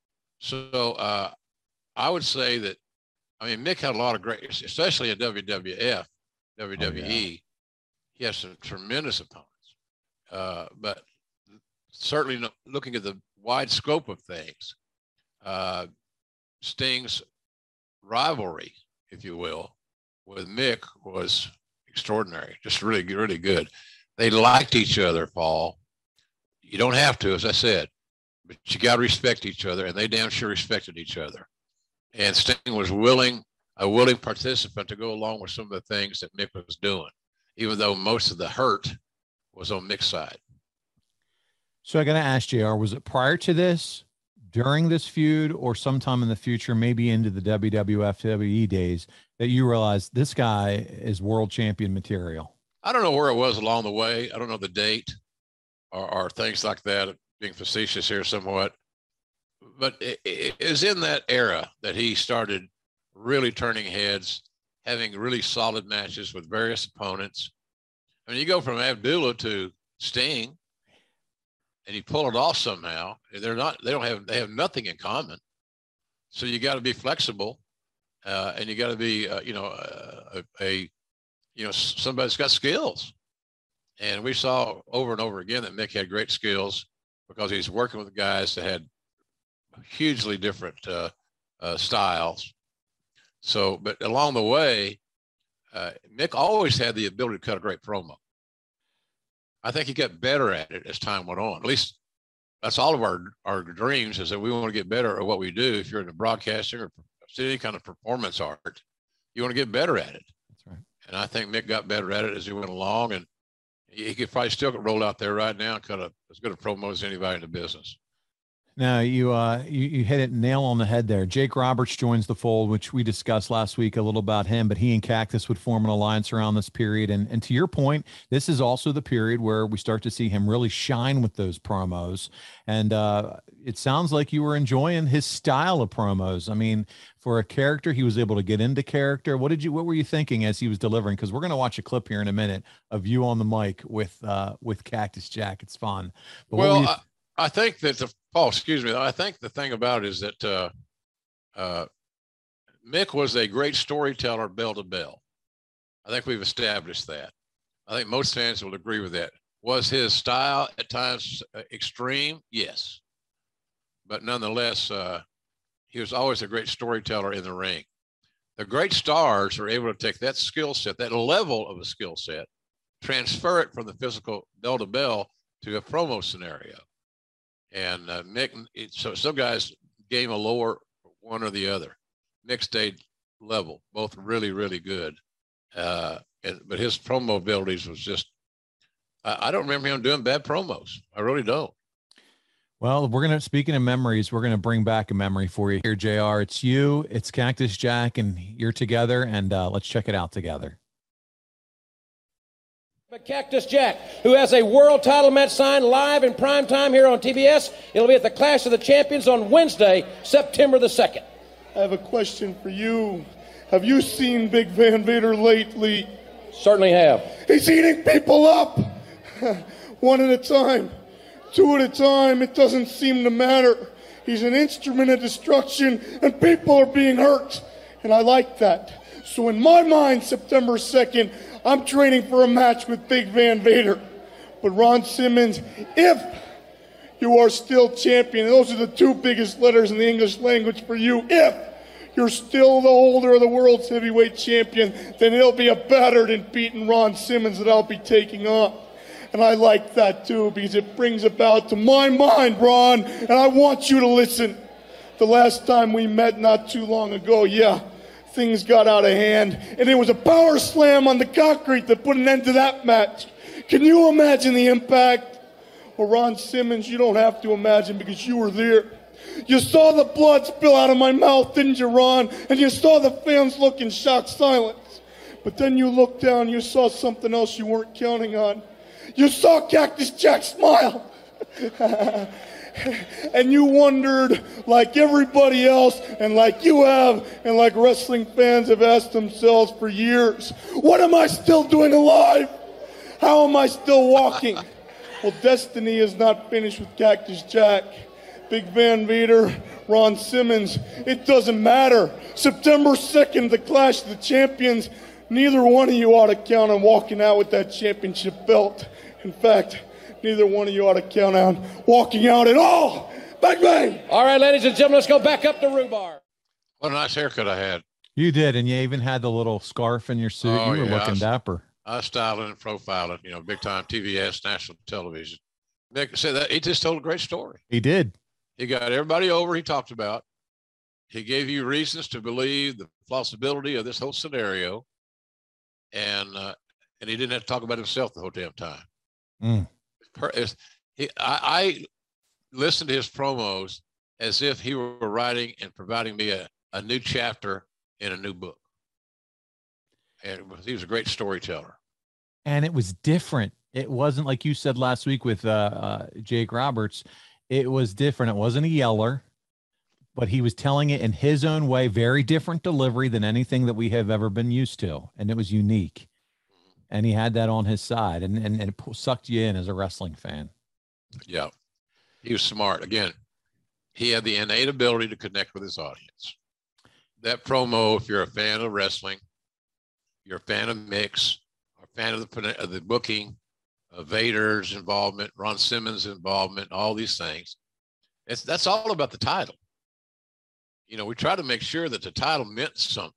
So uh, I would say that, I mean, Mick had a lot of great, especially in W W F, W W E. Oh, yeah. He has some tremendous opponents, uh, but certainly no, looking at the wide scope of things, uh, Sting's rivalry if you will, with Mick was extraordinary, just really, really good. They liked each other, Paul. You don't have to, as I said, but you got to respect each other, and they damn sure respected each other. And Sting was willing, a willing participant to go along with some of the things that Mick was doing, even though most of the hurt was on Mick's side. So I got to ask J R, was it prior to this, during this feud, or sometime in the future, maybe into the W W F, W W E days, that you realized this guy is world champion material? I don't know where it was along the way. I don't know the date or, or things like that, being facetious here somewhat. But it, it was in that era that he started really turning heads, having really solid matches with various opponents. I mean, you go from Abdullah to Sting, and you pull it off somehow. They're not, they don't have, they have nothing in common. So you got to be flexible, uh, and you got to be, uh, you know, uh, a, a, you know, somebody's got skills. And we saw over and over again that Mick had great skills because he's working with guys that had hugely different uh, uh, styles. So, but along the way, uh, Mick always had the ability to cut a great promo. I think he got better at it as time went on. At least that's all of our, our dreams, is that we want to get better at what we do. If you're in the broadcasting or any kind of performance art, you want to get better at it. That's right. And I think Mick got better at it as he went along, and he could probably still roll out there right now and cut a, as good a promo as anybody in the business. Now you, uh, you, you hit it nail on the head there. Jake Roberts joins the fold, which we discussed last week a little about him, but he and Cactus would form an alliance around this period. And, and to your point, this is also the period where we start to see him really shine with those promos. And uh, it sounds like you were enjoying his style of promos. I mean, for a character, he was able to get into character. What did you, what were you thinking as he was delivering? Cause we're going to watch a clip here in a minute of you on the mic with, uh, with Cactus Jack. It's fun. But well, you- I, I think that the, oh, excuse me. I think the thing about it is that uh, uh, Mick was a great storyteller, bell to bell. I think we've established that. I think most fans will agree with that. Was his style at times uh, extreme? Yes. But nonetheless, uh, he was always a great storyteller in the ring. The great stars are able to take that skill set, that level of a skill set, transfer it from the physical bell to bell to a promo scenario. And uh, Mick, it, so some guys game a lower one or the other. Mick stayed level, both really, really good. Uh, and but his promo abilities was just, I, I don't remember him doing bad promos. I really don't. Well, we're going to, speaking of memories, we're going to bring back a memory for you here, J R. It's you, it's Cactus Jack, and you're together, and uh, let's check it out together. Cactus Jack, who has a world title match signed live in prime time here on T B S. It'll be at the Clash of the Champions on Wednesday, September the second. I have a question for you. Have you seen Big Van Vader lately? Certainly have. He's eating people up. One at a time. Two at a time. It doesn't seem to matter. He's an instrument of destruction, and people are being hurt. And I like that. So in my mind, September second, I'm training for a match with Big Van Vader. But Ron Simmons, if you are still champion, those are the two biggest letters in the English language for you, if you're still the holder of the world's heavyweight champion, then it'll be a battered and beaten Ron Simmons that I'll be taking on. And I like that too, because it brings about to my mind, Ron, and I want you to listen. The last time we met not too long ago, yeah, things got out of hand, and it was a power slam on the concrete that put an end to that match. Can you imagine the impact? Well, Ron Simmons, you don't have to imagine because you were there. You saw the blood spill out of my mouth, didn't you, Ron? And you saw the fans look in shocked silence. But then you looked down and you saw something else you weren't counting on. You saw Cactus Jack smile. And you wondered, like everybody else, and like you have, and like wrestling fans have asked themselves for years, what am I still doing alive? How am I still walking? Well, destiny is not finished with Cactus Jack. Big Van Vader, Ron Simmons, it doesn't matter. September second, the Clash of the Champions, neither one of you ought to count on walking out with that championship belt. In fact, neither one of you ought to count on walking out at all. Bang, bang. All right, ladies and gentlemen, let's go back up to Rhubarb. What a nice haircut I had. You did, and you even had the little scarf in your suit. Oh, you were yeah, looking I was, dapper. I was styling and profiling, you know, big time T V S, national television. Mick said that he just told a great story. He did. He got everybody over. He talked about. He gave you reasons to believe the plausibility of this whole scenario, and uh, and he didn't have to talk about himself the whole damn time. Mm. He, I, I listened to his promos as if he were writing and providing me a, a new chapter in a new book. And he was a great storyteller. And it was different. It wasn't like you said last week with uh, uh, Jake Roberts. It was different. It wasn't a yeller, but he was telling it in his own way, very different delivery than anything that we have ever been used to. And it was unique. And he had that on his side, and, and, and it sucked you in as a wrestling fan. Yeah. He was smart. Again, he had the innate ability to connect with his audience. That promo, if you're a fan of wrestling, you're a fan of Mick, or a fan of the, of the booking, of Vader's involvement, Ron Simmons' involvement, all these things, it's, that's all about the title. You know, we try to make sure that the title meant something,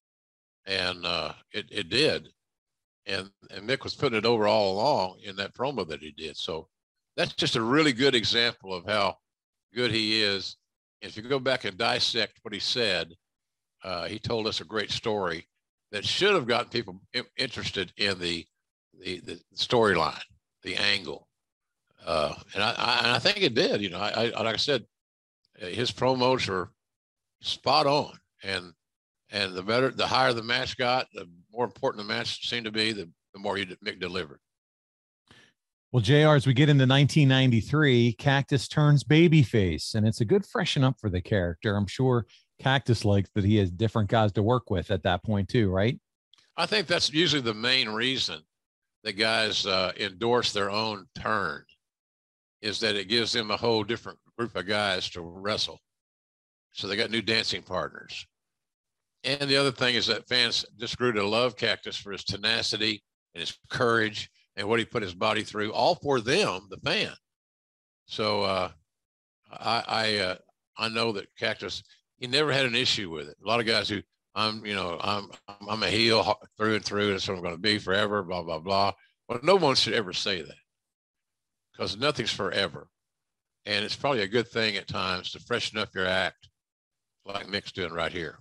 and uh, it, it did. And, and Mick was putting it over all along in that promo that he did. So that's just a really good example of how good he is. If you go back and dissect what he said, uh, he told us a great story that should have gotten people interested in the the, the storyline, the angle. Uh, and I, I, and I think it did. You know, I, I like I said, his promos are spot on. And and the better, the higher the match got, the more important the match seemed to be, the, the more he Mick delivered. Well, J R, as we get into nineteen ninety-three, Cactus turns babyface, and it's a good freshen up for the character. I'm sure Cactus likes that he has different guys to work with at that point too, right? I think that's usually the main reason that guys uh, endorse their own turn, is that it gives them a whole different group of guys to wrestle. So they got new dancing partners. And the other thing is that fans just grew to love Cactus for his tenacity and his courage and what he put his body through, all for them, the fan. So uh, I I, uh, I know that Cactus, he never had an issue with it. A lot of guys who, I'm, you know, I'm I'm a heel through and through. That's what I'm going to be forever, blah, blah, blah. Well, no one should ever say that, because nothing's forever. And it's probably a good thing at times to freshen up your act, like Mick's doing right here.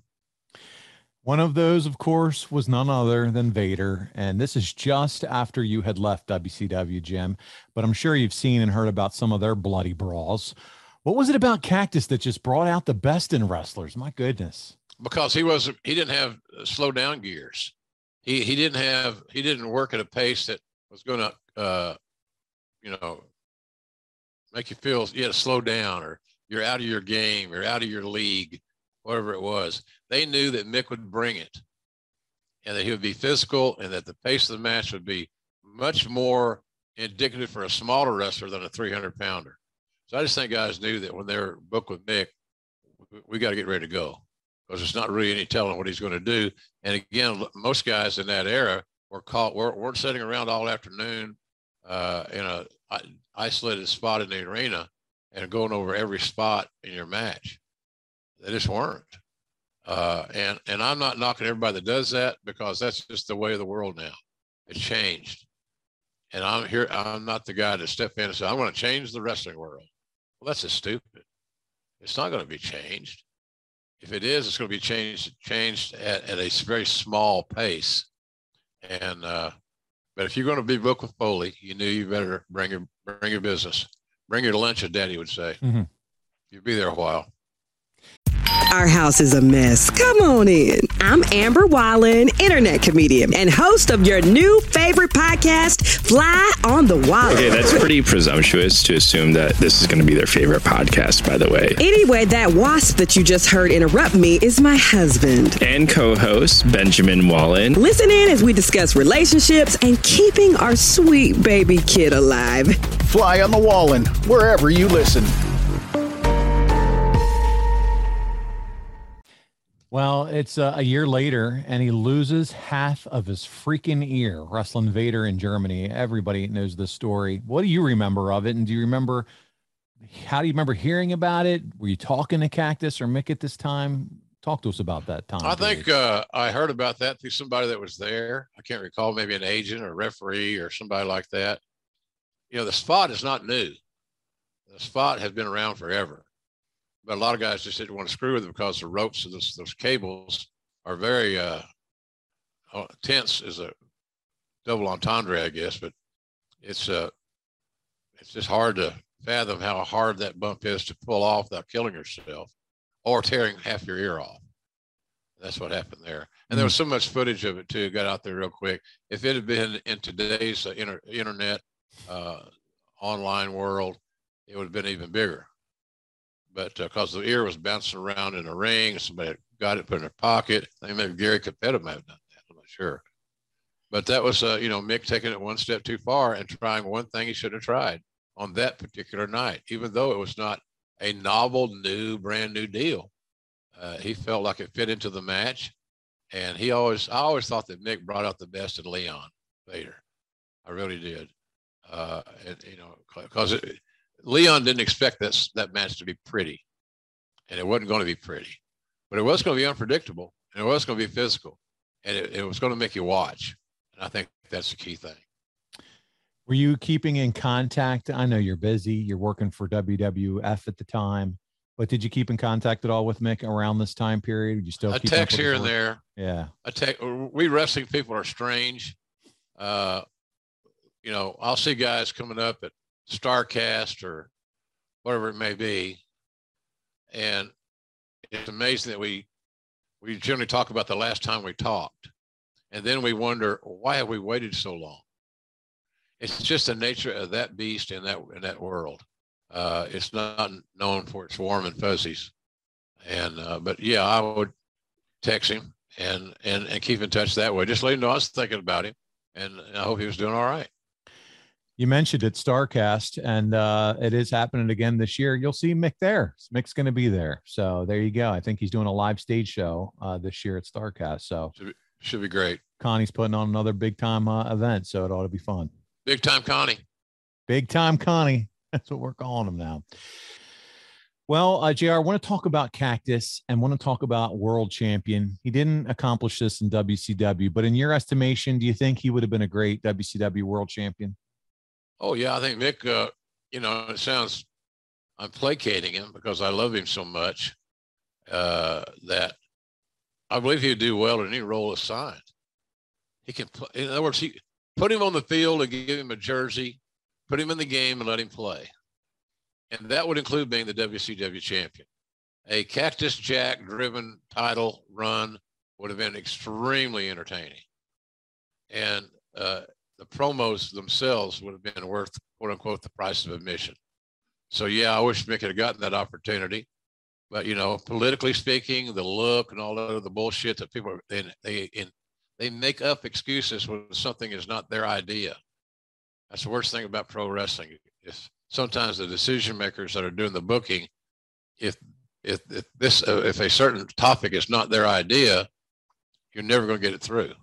One of those, of course, was none other than Vader. And this is just after you had left W C W, Jim. But I'm sure you've seen and heard about some of their bloody brawls. What was it about Cactus that just brought out the best in wrestlers? My goodness. Because he wasn't, he didn't have slow down gears. He he didn't have, he didn't work at a pace that was going to, uh, you know, make you feel you had to slow down, or you're out of your game, you're out of your league, whatever it was. They knew that Mick would bring it, and that he would be physical, and that the pace of the match would be much more indicative for a smaller wrestler than a three hundred pounder. So I just think guys knew that when they were booked with Mick, we, we got to get ready to go, because it's not really any telling what he's going to do. And again, most guys in that era were caught, weren't, weren't sitting around all afternoon uh, in a isolated spot in the arena and going over every spot in your match. They just weren't. Uh, and, and I'm not knocking everybody that does that, because that's just the way of the world now. It's changed. And I'm here, I'm not the guy to step in and say, I'm going to change the wrestling world. Well, that's just stupid. It's not going to be changed. If it is, it's going to be changed, changed at, at a very small pace. And, uh, but if you're going to be booked with Foley, you knew you better bring your, bring your business, bring your lunch, as Daddy would say. Mm-hmm. You'll be there a while. Our house is a mess. Come on in. I'm Amber Wallen, internet comedian and host of your new favorite podcast, Fly on the Wallen. Okay, that's pretty presumptuous to assume that this is going to be their favorite podcast, by the way. Anyway, that wasp that you just heard interrupt me is my husband. And co-host, Benjamin Wallen. Listen in as we discuss relationships and keeping our sweet baby kid alive. Fly on the Wallen, wherever you listen. Well, it's uh, a year later, and he loses half of his freaking ear wrestling Vader in Germany. Everybody knows this story. What do you remember of it? And do you remember, how do you remember hearing about it? Were you talking to Cactus or Mick at this time? Talk to us about that time. I think uh, I heard about that through somebody that was there. I can't recall, maybe an agent or referee or somebody like that. You know, the spot is not new. The spot has been around forever. But a lot of guys just didn't want to screw with it because the ropes of those, those cables are very uh, tense, is a double entendre, I guess. But it's uh, it's just hard to fathom how hard that bump is to pull off without killing yourself or tearing half your ear off. That's what happened there. And there was so much footage of it, too. Got out there real quick. If it had been in today's uh, inter- internet, uh, online world, it would have been even bigger. But because uh, the ear was bouncing around in a ring, somebody got it, put it in their pocket. I think maybe Gary Capetta might have done that. I'm not sure. But that was, uh, you know, Mick taking it one step too far and trying one thing he should have tried on that particular night, even though it was not a novel, new, brand new deal. Uh, he felt like it fit into the match. And he always, I always thought that Mick brought out the best in Leon Vader. I really did. Uh, and, you know, because Leon didn't expect this, that match to be pretty, and it wasn't going to be pretty, but it was going to be unpredictable, and it was going to be physical, and it, it was going to make you watch. And I think that's the key thing. Were you keeping in contact? I know you're busy. You're working for W W F at the time, but did you keep in contact at all with Mick around this time period? Did you still a keep text here and there? Yeah. I text. We wrestling people are strange. Uh, you know, I'll see guys coming up at StarCast or whatever it may be, and it's amazing that we we generally talk about the last time we talked, and then we wonder, why have we waited so long? It's just the nature of that beast in that in that world. Uh, it's not known for its warm and fuzzies, and uh, but yeah, I would text him and and and keep in touch that way. Just let him know I was thinking about him, and I hope he was doing all right. You mentioned it, StarCast, and uh, it is happening again this year. You'll see Mick there. Mick's going to be there. So there you go. I think he's doing a live stage show uh, this year at StarCast. So should be, should be great. Connie's putting on another big time uh, event, so it ought to be fun. Big time Connie. Big time Connie. That's what we're calling him now. Well, uh, J R, I want to talk about Cactus and want to talk about world champion. He didn't accomplish this in W C W, but in your estimation, do you think he would have been a great W C W world champion? Oh, yeah, I think Mick, uh, you know, it sounds, I'm placating him because I love him so much uh, that I believe he would do well in any role assigned. He can, play, in other words, he put him on the field and give him a jersey, put him in the game and let him play. And that would include being the W C W champion. A Cactus Jack driven title run would have been extremely entertaining. And, uh, the promos themselves would have been worth, quote unquote, the price of admission. So, yeah, I wish Mick had gotten that opportunity. But, you know, politically speaking, the look and all that other bullshit that people, they, they, in, they make up excuses when something is not their idea. That's the worst thing about pro wrestling. Is sometimes the decision makers that are doing the booking, if, if, if this, uh, if a certain topic is not their idea, you're never going to get it through.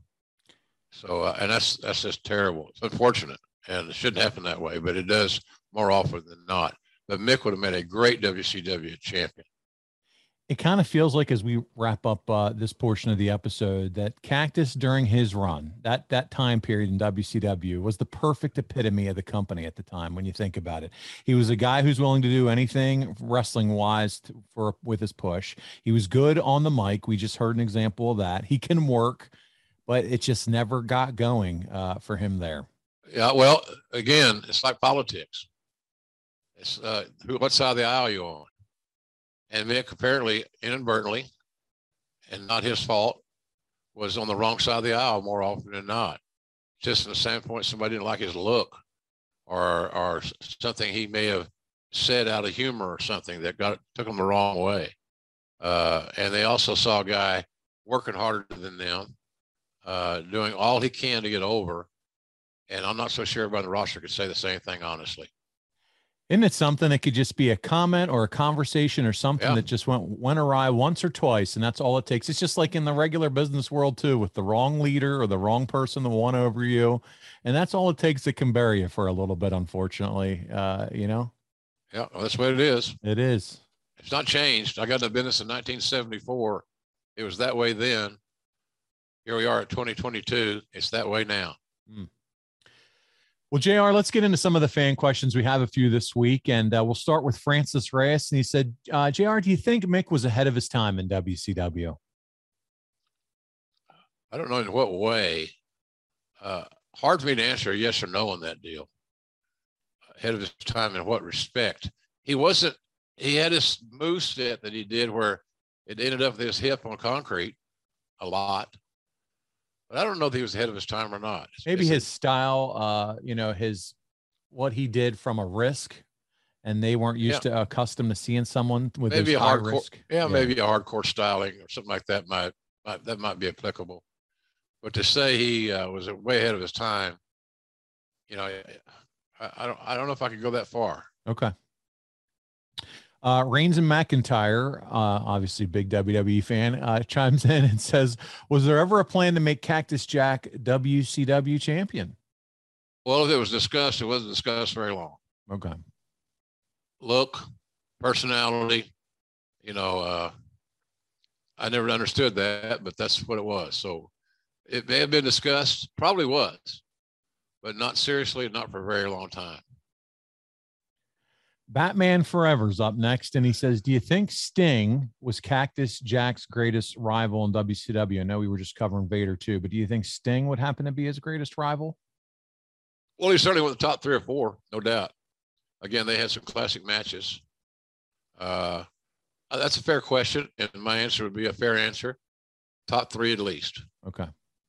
So, uh, and that's, that's just terrible. It's unfortunate, and it shouldn't happen that way, but it does more often than not. But Mick would have made a great W C W champion. It kind of feels like, as we wrap up uh, this portion of the episode, that Cactus during his run, that, that time period in W C W was the perfect epitome of the company at the time. When you think about it, he was a guy who's willing to do anything wrestling wise to, for, with his push. He was good on the mic. We just heard an example of that. He can work, but it just never got going uh, for him there. Yeah, well, again, it's like politics. It's uh, what side of the aisle you on? And Mick apparently inadvertently, and not his fault, was on the wrong side of the aisle more often than not. Just from the standpoint somebody didn't like his look, or or something he may have said out of humor or something that got took him the wrong way. Uh, and they also saw a guy working harder than them, uh, doing all he can to get over. And I'm not so sure everybody on the roster could say the same thing, honestly. Isn't it something that could just be a comment or a conversation or something yeah. that just went went awry once or twice, and that's all it takes? It's just like in the regular business world too, with the wrong leader or the wrong person that won over you, and that's all it takes that can bury you for a little bit, unfortunately. Uh, you know. Yeah, well, that's what it is. It is. It's not changed. I got into business in nineteen seventy-four, It was that way then. Here we are at twenty twenty-two. It's that way now. Mm. Well, J R, let's get into some of the fan questions. We have a few this week, and uh, we'll start with Francis Reyes. And he said, uh, J R, do you think Mick was ahead of his time in W C W? I don't know in what way. Uh, hard for me to answer a yes or no on that deal. Ahead of his time in what respect? He wasn't, he had this moveset that he did where it ended up with his hip on concrete a lot. But I don't know if he was ahead of his time or not. Maybe it's his a, style, uh, you know, his what he did from a risk, and they weren't used yeah. to accustomed to seeing someone with maybe his a high hardcore, risk. Yeah, yeah, maybe a hardcore styling or something like that might, might that might be applicable. But to say he uh, was way ahead of his time, you know, I, I don't I don't know if I could go that far. Okay. Uh, Reigns and McIntyre, uh, obviously big W W E fan, uh, chimes in and says, was there ever a plan to make Cactus Jack W C W champion? Well, if it was discussed, it wasn't discussed very long. Okay. Look, personality, you know, uh, I never understood that, but that's what it was. So it may have been discussed, probably was, but not seriously, not for a very long time. Batman Forever's up next, and he says, do you think Sting was Cactus Jack's greatest rival in W C W? I know we were just covering Vader too, but do you think Sting would happen to be his greatest rival? Well, he certainly went the top three or four, no doubt. Again, they had some classic matches. Uh, that's a fair question, and my answer would be a fair answer. Top three at least. Okay.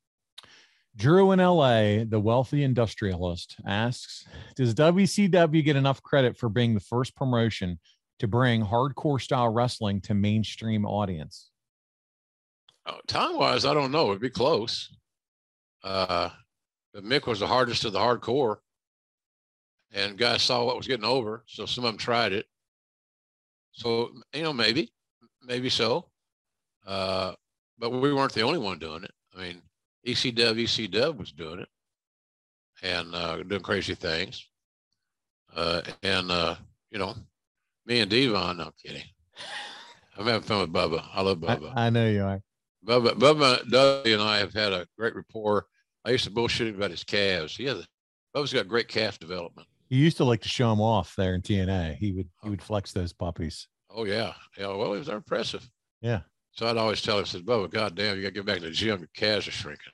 Drew in L A, the wealthy industrialist, asks, does W C W get enough credit for being the first promotion to bring hardcore style wrestling to mainstream audience? Oh, time-wise, I don't know. It'd be close. Uh, but Mick was the hardest of the hardcore, and guys saw what was getting over, so some of them tried it. So, you know, maybe, maybe so. Uh, but we weren't the only one doing it. I mean, E C W, E C W was doing it and uh, doing crazy things. Uh, and, uh, you know, me and Devon, no I'm kidding. I'm having fun with Bubba. I love Bubba. I, I know you are. Bubba, Bubba, Dudley and I have had a great rapport. I used to bullshit him about his calves. He has, Bubba's got great calf development. He used to like to show them off there in T N A. He would, he would flex those puppies. Oh, yeah. Yeah. Well, he was impressive. Yeah. So I'd always tell him, I said, Bubba, goddamn, you got to get back to the gym. Your calves are shrinking.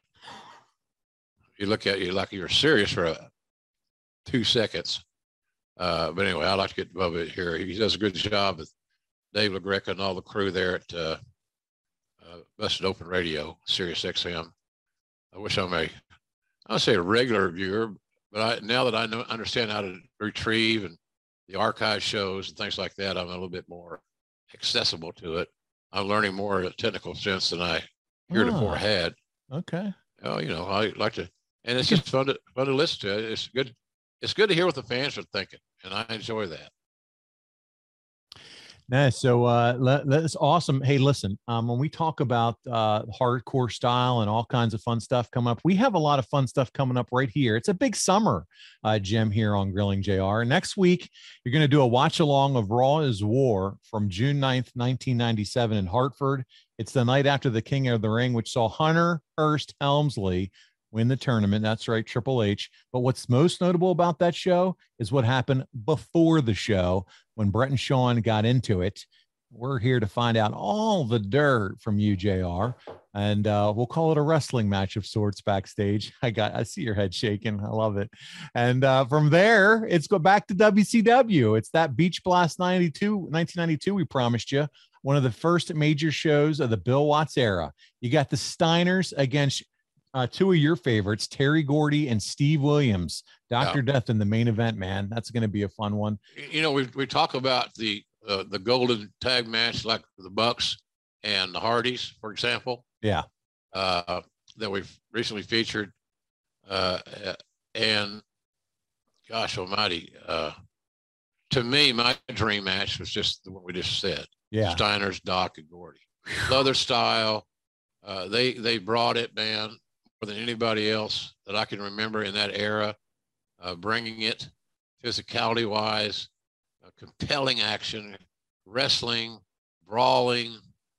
You look at you like you're serious for a, two seconds. Uh, but anyway, I like to get Bubba here. He does a good job with Dave LaGreca and all the crew there at uh, uh, Busted Open Radio, Sirius X M. I wish I'm a, I don't say a regular viewer, but I, now that I know, understand how to retrieve and the archive shows and things like that, I'm a little bit more accessible to it. I'm learning more in a technical sense than I heretofore oh, had. Okay. Oh, you know, I like to, and it's just fun to fun to listen to. It's good. It's good to hear what the fans are thinking, and I enjoy that. Nice. So uh, let, that's awesome. Hey, listen, um, when we talk about uh, hardcore style and all kinds of fun stuff coming up, we have a lot of fun stuff coming up right here. It's a big summer, uh, Jim, here on Grilling J R. Next week, you're going to do a watch along of Raw is War from June ninth, nineteen ninety-seven in Hartford. It's the night after the King of the Ring, which saw Hunter Hearst Helmsley win the tournament. That's right, Triple H. But what's most notable about that show is what happened before the show when Brett and Sean got into it. We're here to find out all the dirt from you, J R, and uh, we'll call it a wrestling match of sorts backstage. I got, I see your head shaking. I love it. And uh, from there, it's go back to W C W. It's that Beach Blast ninety-two, nineteen ninety-two we promised you. One of the first major shows of the Bill Watts era. You got the Steiners against Uh, two of your favorites, Terry Gordy and Steve Williams. Doctor Yeah. Death in the main event, man. That's going to be a fun one. You know, we we talk about the uh, the golden tag match like the Bucks and the Hardys, for example. Yeah. Uh, that we've recently featured. Uh, and gosh almighty, uh, to me, my dream match was just the one we just said. Yeah. Steiners, Doc, and Gordy. Leather style. Uh, they, they brought it, man, more than anybody else that I can remember in that era, uh, bringing it physicality wise, uh, compelling action, wrestling, brawling,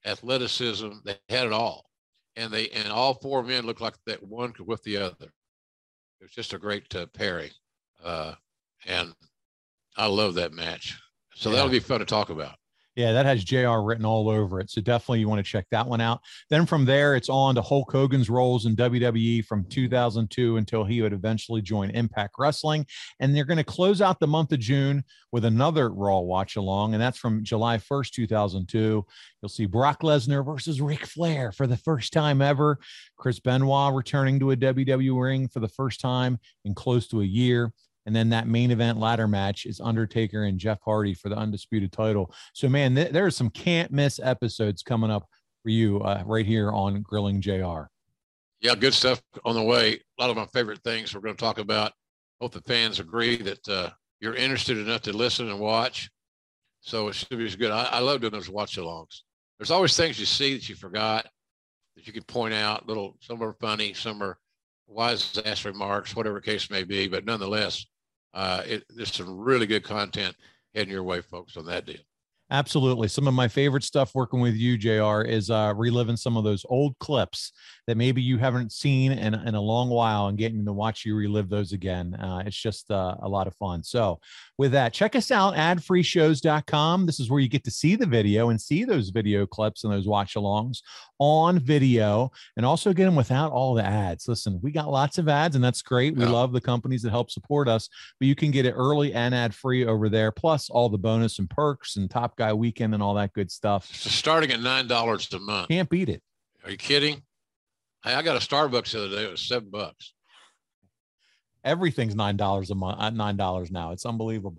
athleticism. They had it all. And they and all four men looked like that one could whip the other. It was just a great uh, pairing. Uh, and I love that match. So yeah. that'll be fun to talk about. Yeah, that has J R written all over it. So definitely you want to check that one out. Then from there, it's on to Hulk Hogan's roles in W W E from two thousand two until he would eventually join Impact Wrestling. And they're going to close out the month of June with another Raw watch along. And that's from July first, two thousand two. You'll see Brock Lesnar versus Ric Flair for the first time ever. Chris Benoit returning to a W W E ring for the first time in close to a year. And then that main event ladder match is Undertaker and Jeff Hardy for the undisputed title. So, man, th- there are some can't miss episodes coming up for you uh, right here on Grilling J R. Yeah, good stuff on the way. A lot of my favorite things we're going to talk about. Hope the fans agree that uh, you're interested enough to listen and watch. So it should be good. I, I love doing those watch-alongs. There's always things you see that you forgot that you can point out. Little, some are funny, some are wise ass remarks, whatever the case may be. But nonetheless, Uh, it, there's some really good content heading your way, folks, on that deal. Absolutely. Some of my favorite stuff working with you, J R, is uh, reliving some of those old clips that maybe you haven't seen in, in a long while and getting to watch you relive those again. Uh, it's just uh, a lot of fun. So with that, check us out, ad free shows dot com. This is where you get to see the video and see those video clips and those watch alongs on video and also get them without all the ads. Listen, we got lots of ads and that's great. We yeah. love the companies that help support us, but you can get it early and ad free over there. Plus all the bonus and perks and Top Guy Weekend and all that good stuff. So starting at nine dollars a month. Can't beat it. Are you kidding? Hey, I got a Starbucks the other day. It was seven bucks. Everything's nine dollars a month. At nine dollars now. It's unbelievable.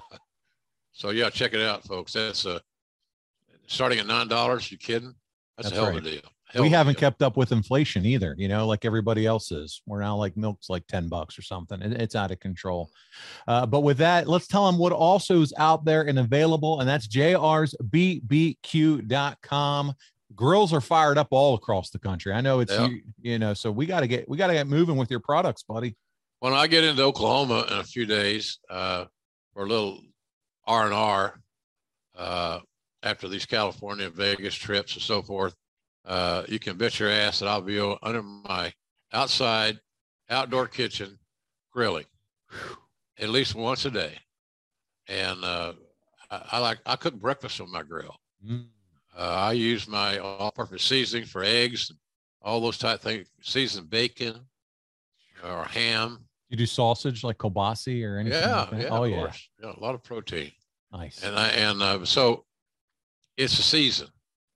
So yeah, check it out, folks. That's uh, starting at nine dollars. You kidding? That's, That's a hell right. of a deal. Hell we haven't deal. kept up with inflation either, you know, like everybody else is. We're now like milk's like ten bucks or something. It, it's out of control. Uh, but with that, let's tell them what also is out there and available. And that's J R's B B Q dot com. Grills are fired up all across the country. I know it's, yeah. you, you know, so we got to get, we got to get moving with your products, buddy. When I get into Oklahoma in a few days uh, for a little R and R uh, after these California and Vegas trips and so forth, uh, you can bet your ass that I'll be under my outside outdoor kitchen grilling at least once a day. And uh, I, I like, I cook breakfast on my grill. Mm. Uh, I use my all-purpose seasoning for eggs, all those type of things, seasoned bacon or ham. You do sausage like kielbasa or anything? Yeah, like that? yeah, oh of yeah. course. Yeah, a lot of protein. Nice. And I and uh, so it's a season,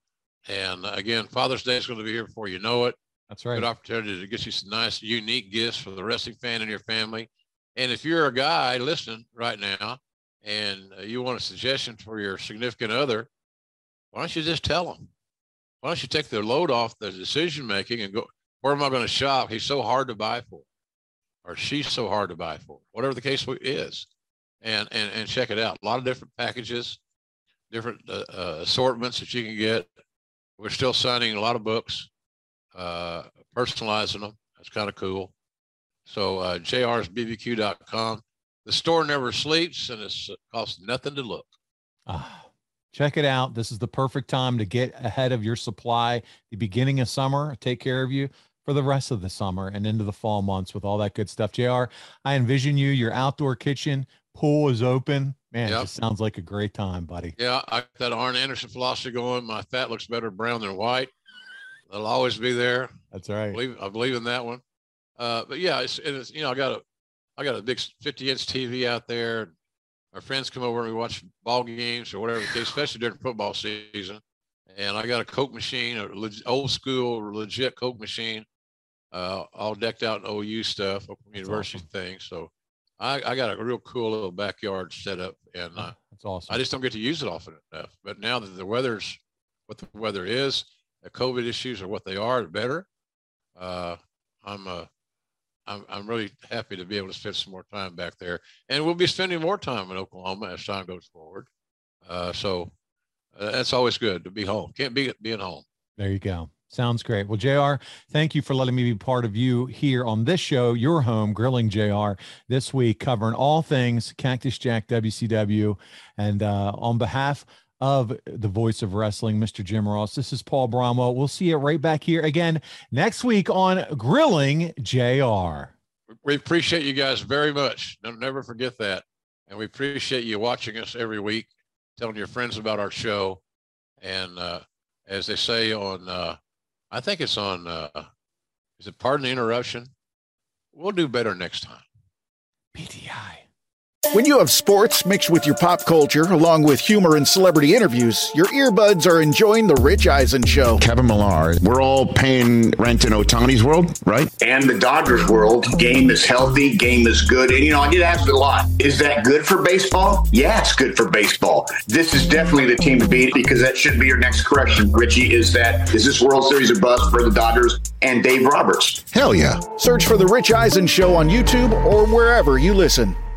and uh, again, Father's Day is going to be here before you know it. That's right. Good opportunity to get you some nice, unique gifts for the wrestling fan and your family. And if you're a guy listening right now, and uh, you want a suggestion for your significant other, why don't you just tell them? Why don't you take the load off the decision making and go, where am I going to shop? He's so hard to buy for, or she's so hard to buy for, whatever the case is, and and and check it out. A lot of different packages, different uh, uh, assortments that you can get. We're still signing a lot of books, uh, personalizing them. That's kind of cool. So uh, J R's B B Q dot com. The store never sleeps, and it's, it costs nothing to look. Ah. Check it out. This is the perfect time to get ahead of your supply. The beginning of summer, take care of you for the rest of the summer and into the fall months with all that good stuff. J R, I envision you, your outdoor kitchen, pool is open. Man, yep. It just sounds like a great time, buddy. Yeah, I got that Arn Anderson philosophy going. My fat looks better brown than white. It'll always be there. That's right. I believe, I believe in that one. Uh, but yeah, it's, it's, you know, I got a, I got a big fifty inch T V out there. Our friends come over and we watch ball games or whatever the case, especially during football season. And I got a Coke machine, a leg- old school, legit Coke machine, uh, all decked out in O U stuff, Oklahoma University awesome. things. So I, I got a real cool little backyard set up, and uh, that's awesome. I just don't get to use it often enough. But now that the weather's what the weather is, the COVID issues are what they are, better. Uh, I'm uh, I'm, I'm really happy to be able to spend some more time back there, and we'll be spending more time in Oklahoma as time goes forward. Uh, so uh, that's always good to be home. Can't be being home. There you go. Sounds great. Well, J R, thank you for letting me be part of you here on this show, your home, Grilling J R, this week, covering all things Cactus Jack W C W. And uh, on behalf of the voice of wrestling, Mister Jim Ross. This is Paul Bromwell. We'll see you right back here again next week on Grilling J R. We appreciate you guys very much. Don't never forget that. And we appreciate you watching us every week, telling your friends about our show. And uh, as they say on, uh, I think it's on, uh, is it Pardon the Interruption? We'll do better next time. P T I. When you have sports mixed with your pop culture, along with humor and celebrity interviews, your earbuds are enjoying The Rich Eisen Show. Kevin Millar, we're all paying rent in Ohtani's world, right? And the Dodgers world. Game is healthy, game is good. And, you know, I get asked a lot, is that good for baseball? Yeah, it's good for baseball. This is definitely the team to beat, because that should be your next correction, Richie, is that, is this World Series a bust for the Dodgers and Dave Roberts? Hell yeah. Search for The Rich Eisen Show on YouTube or wherever you listen.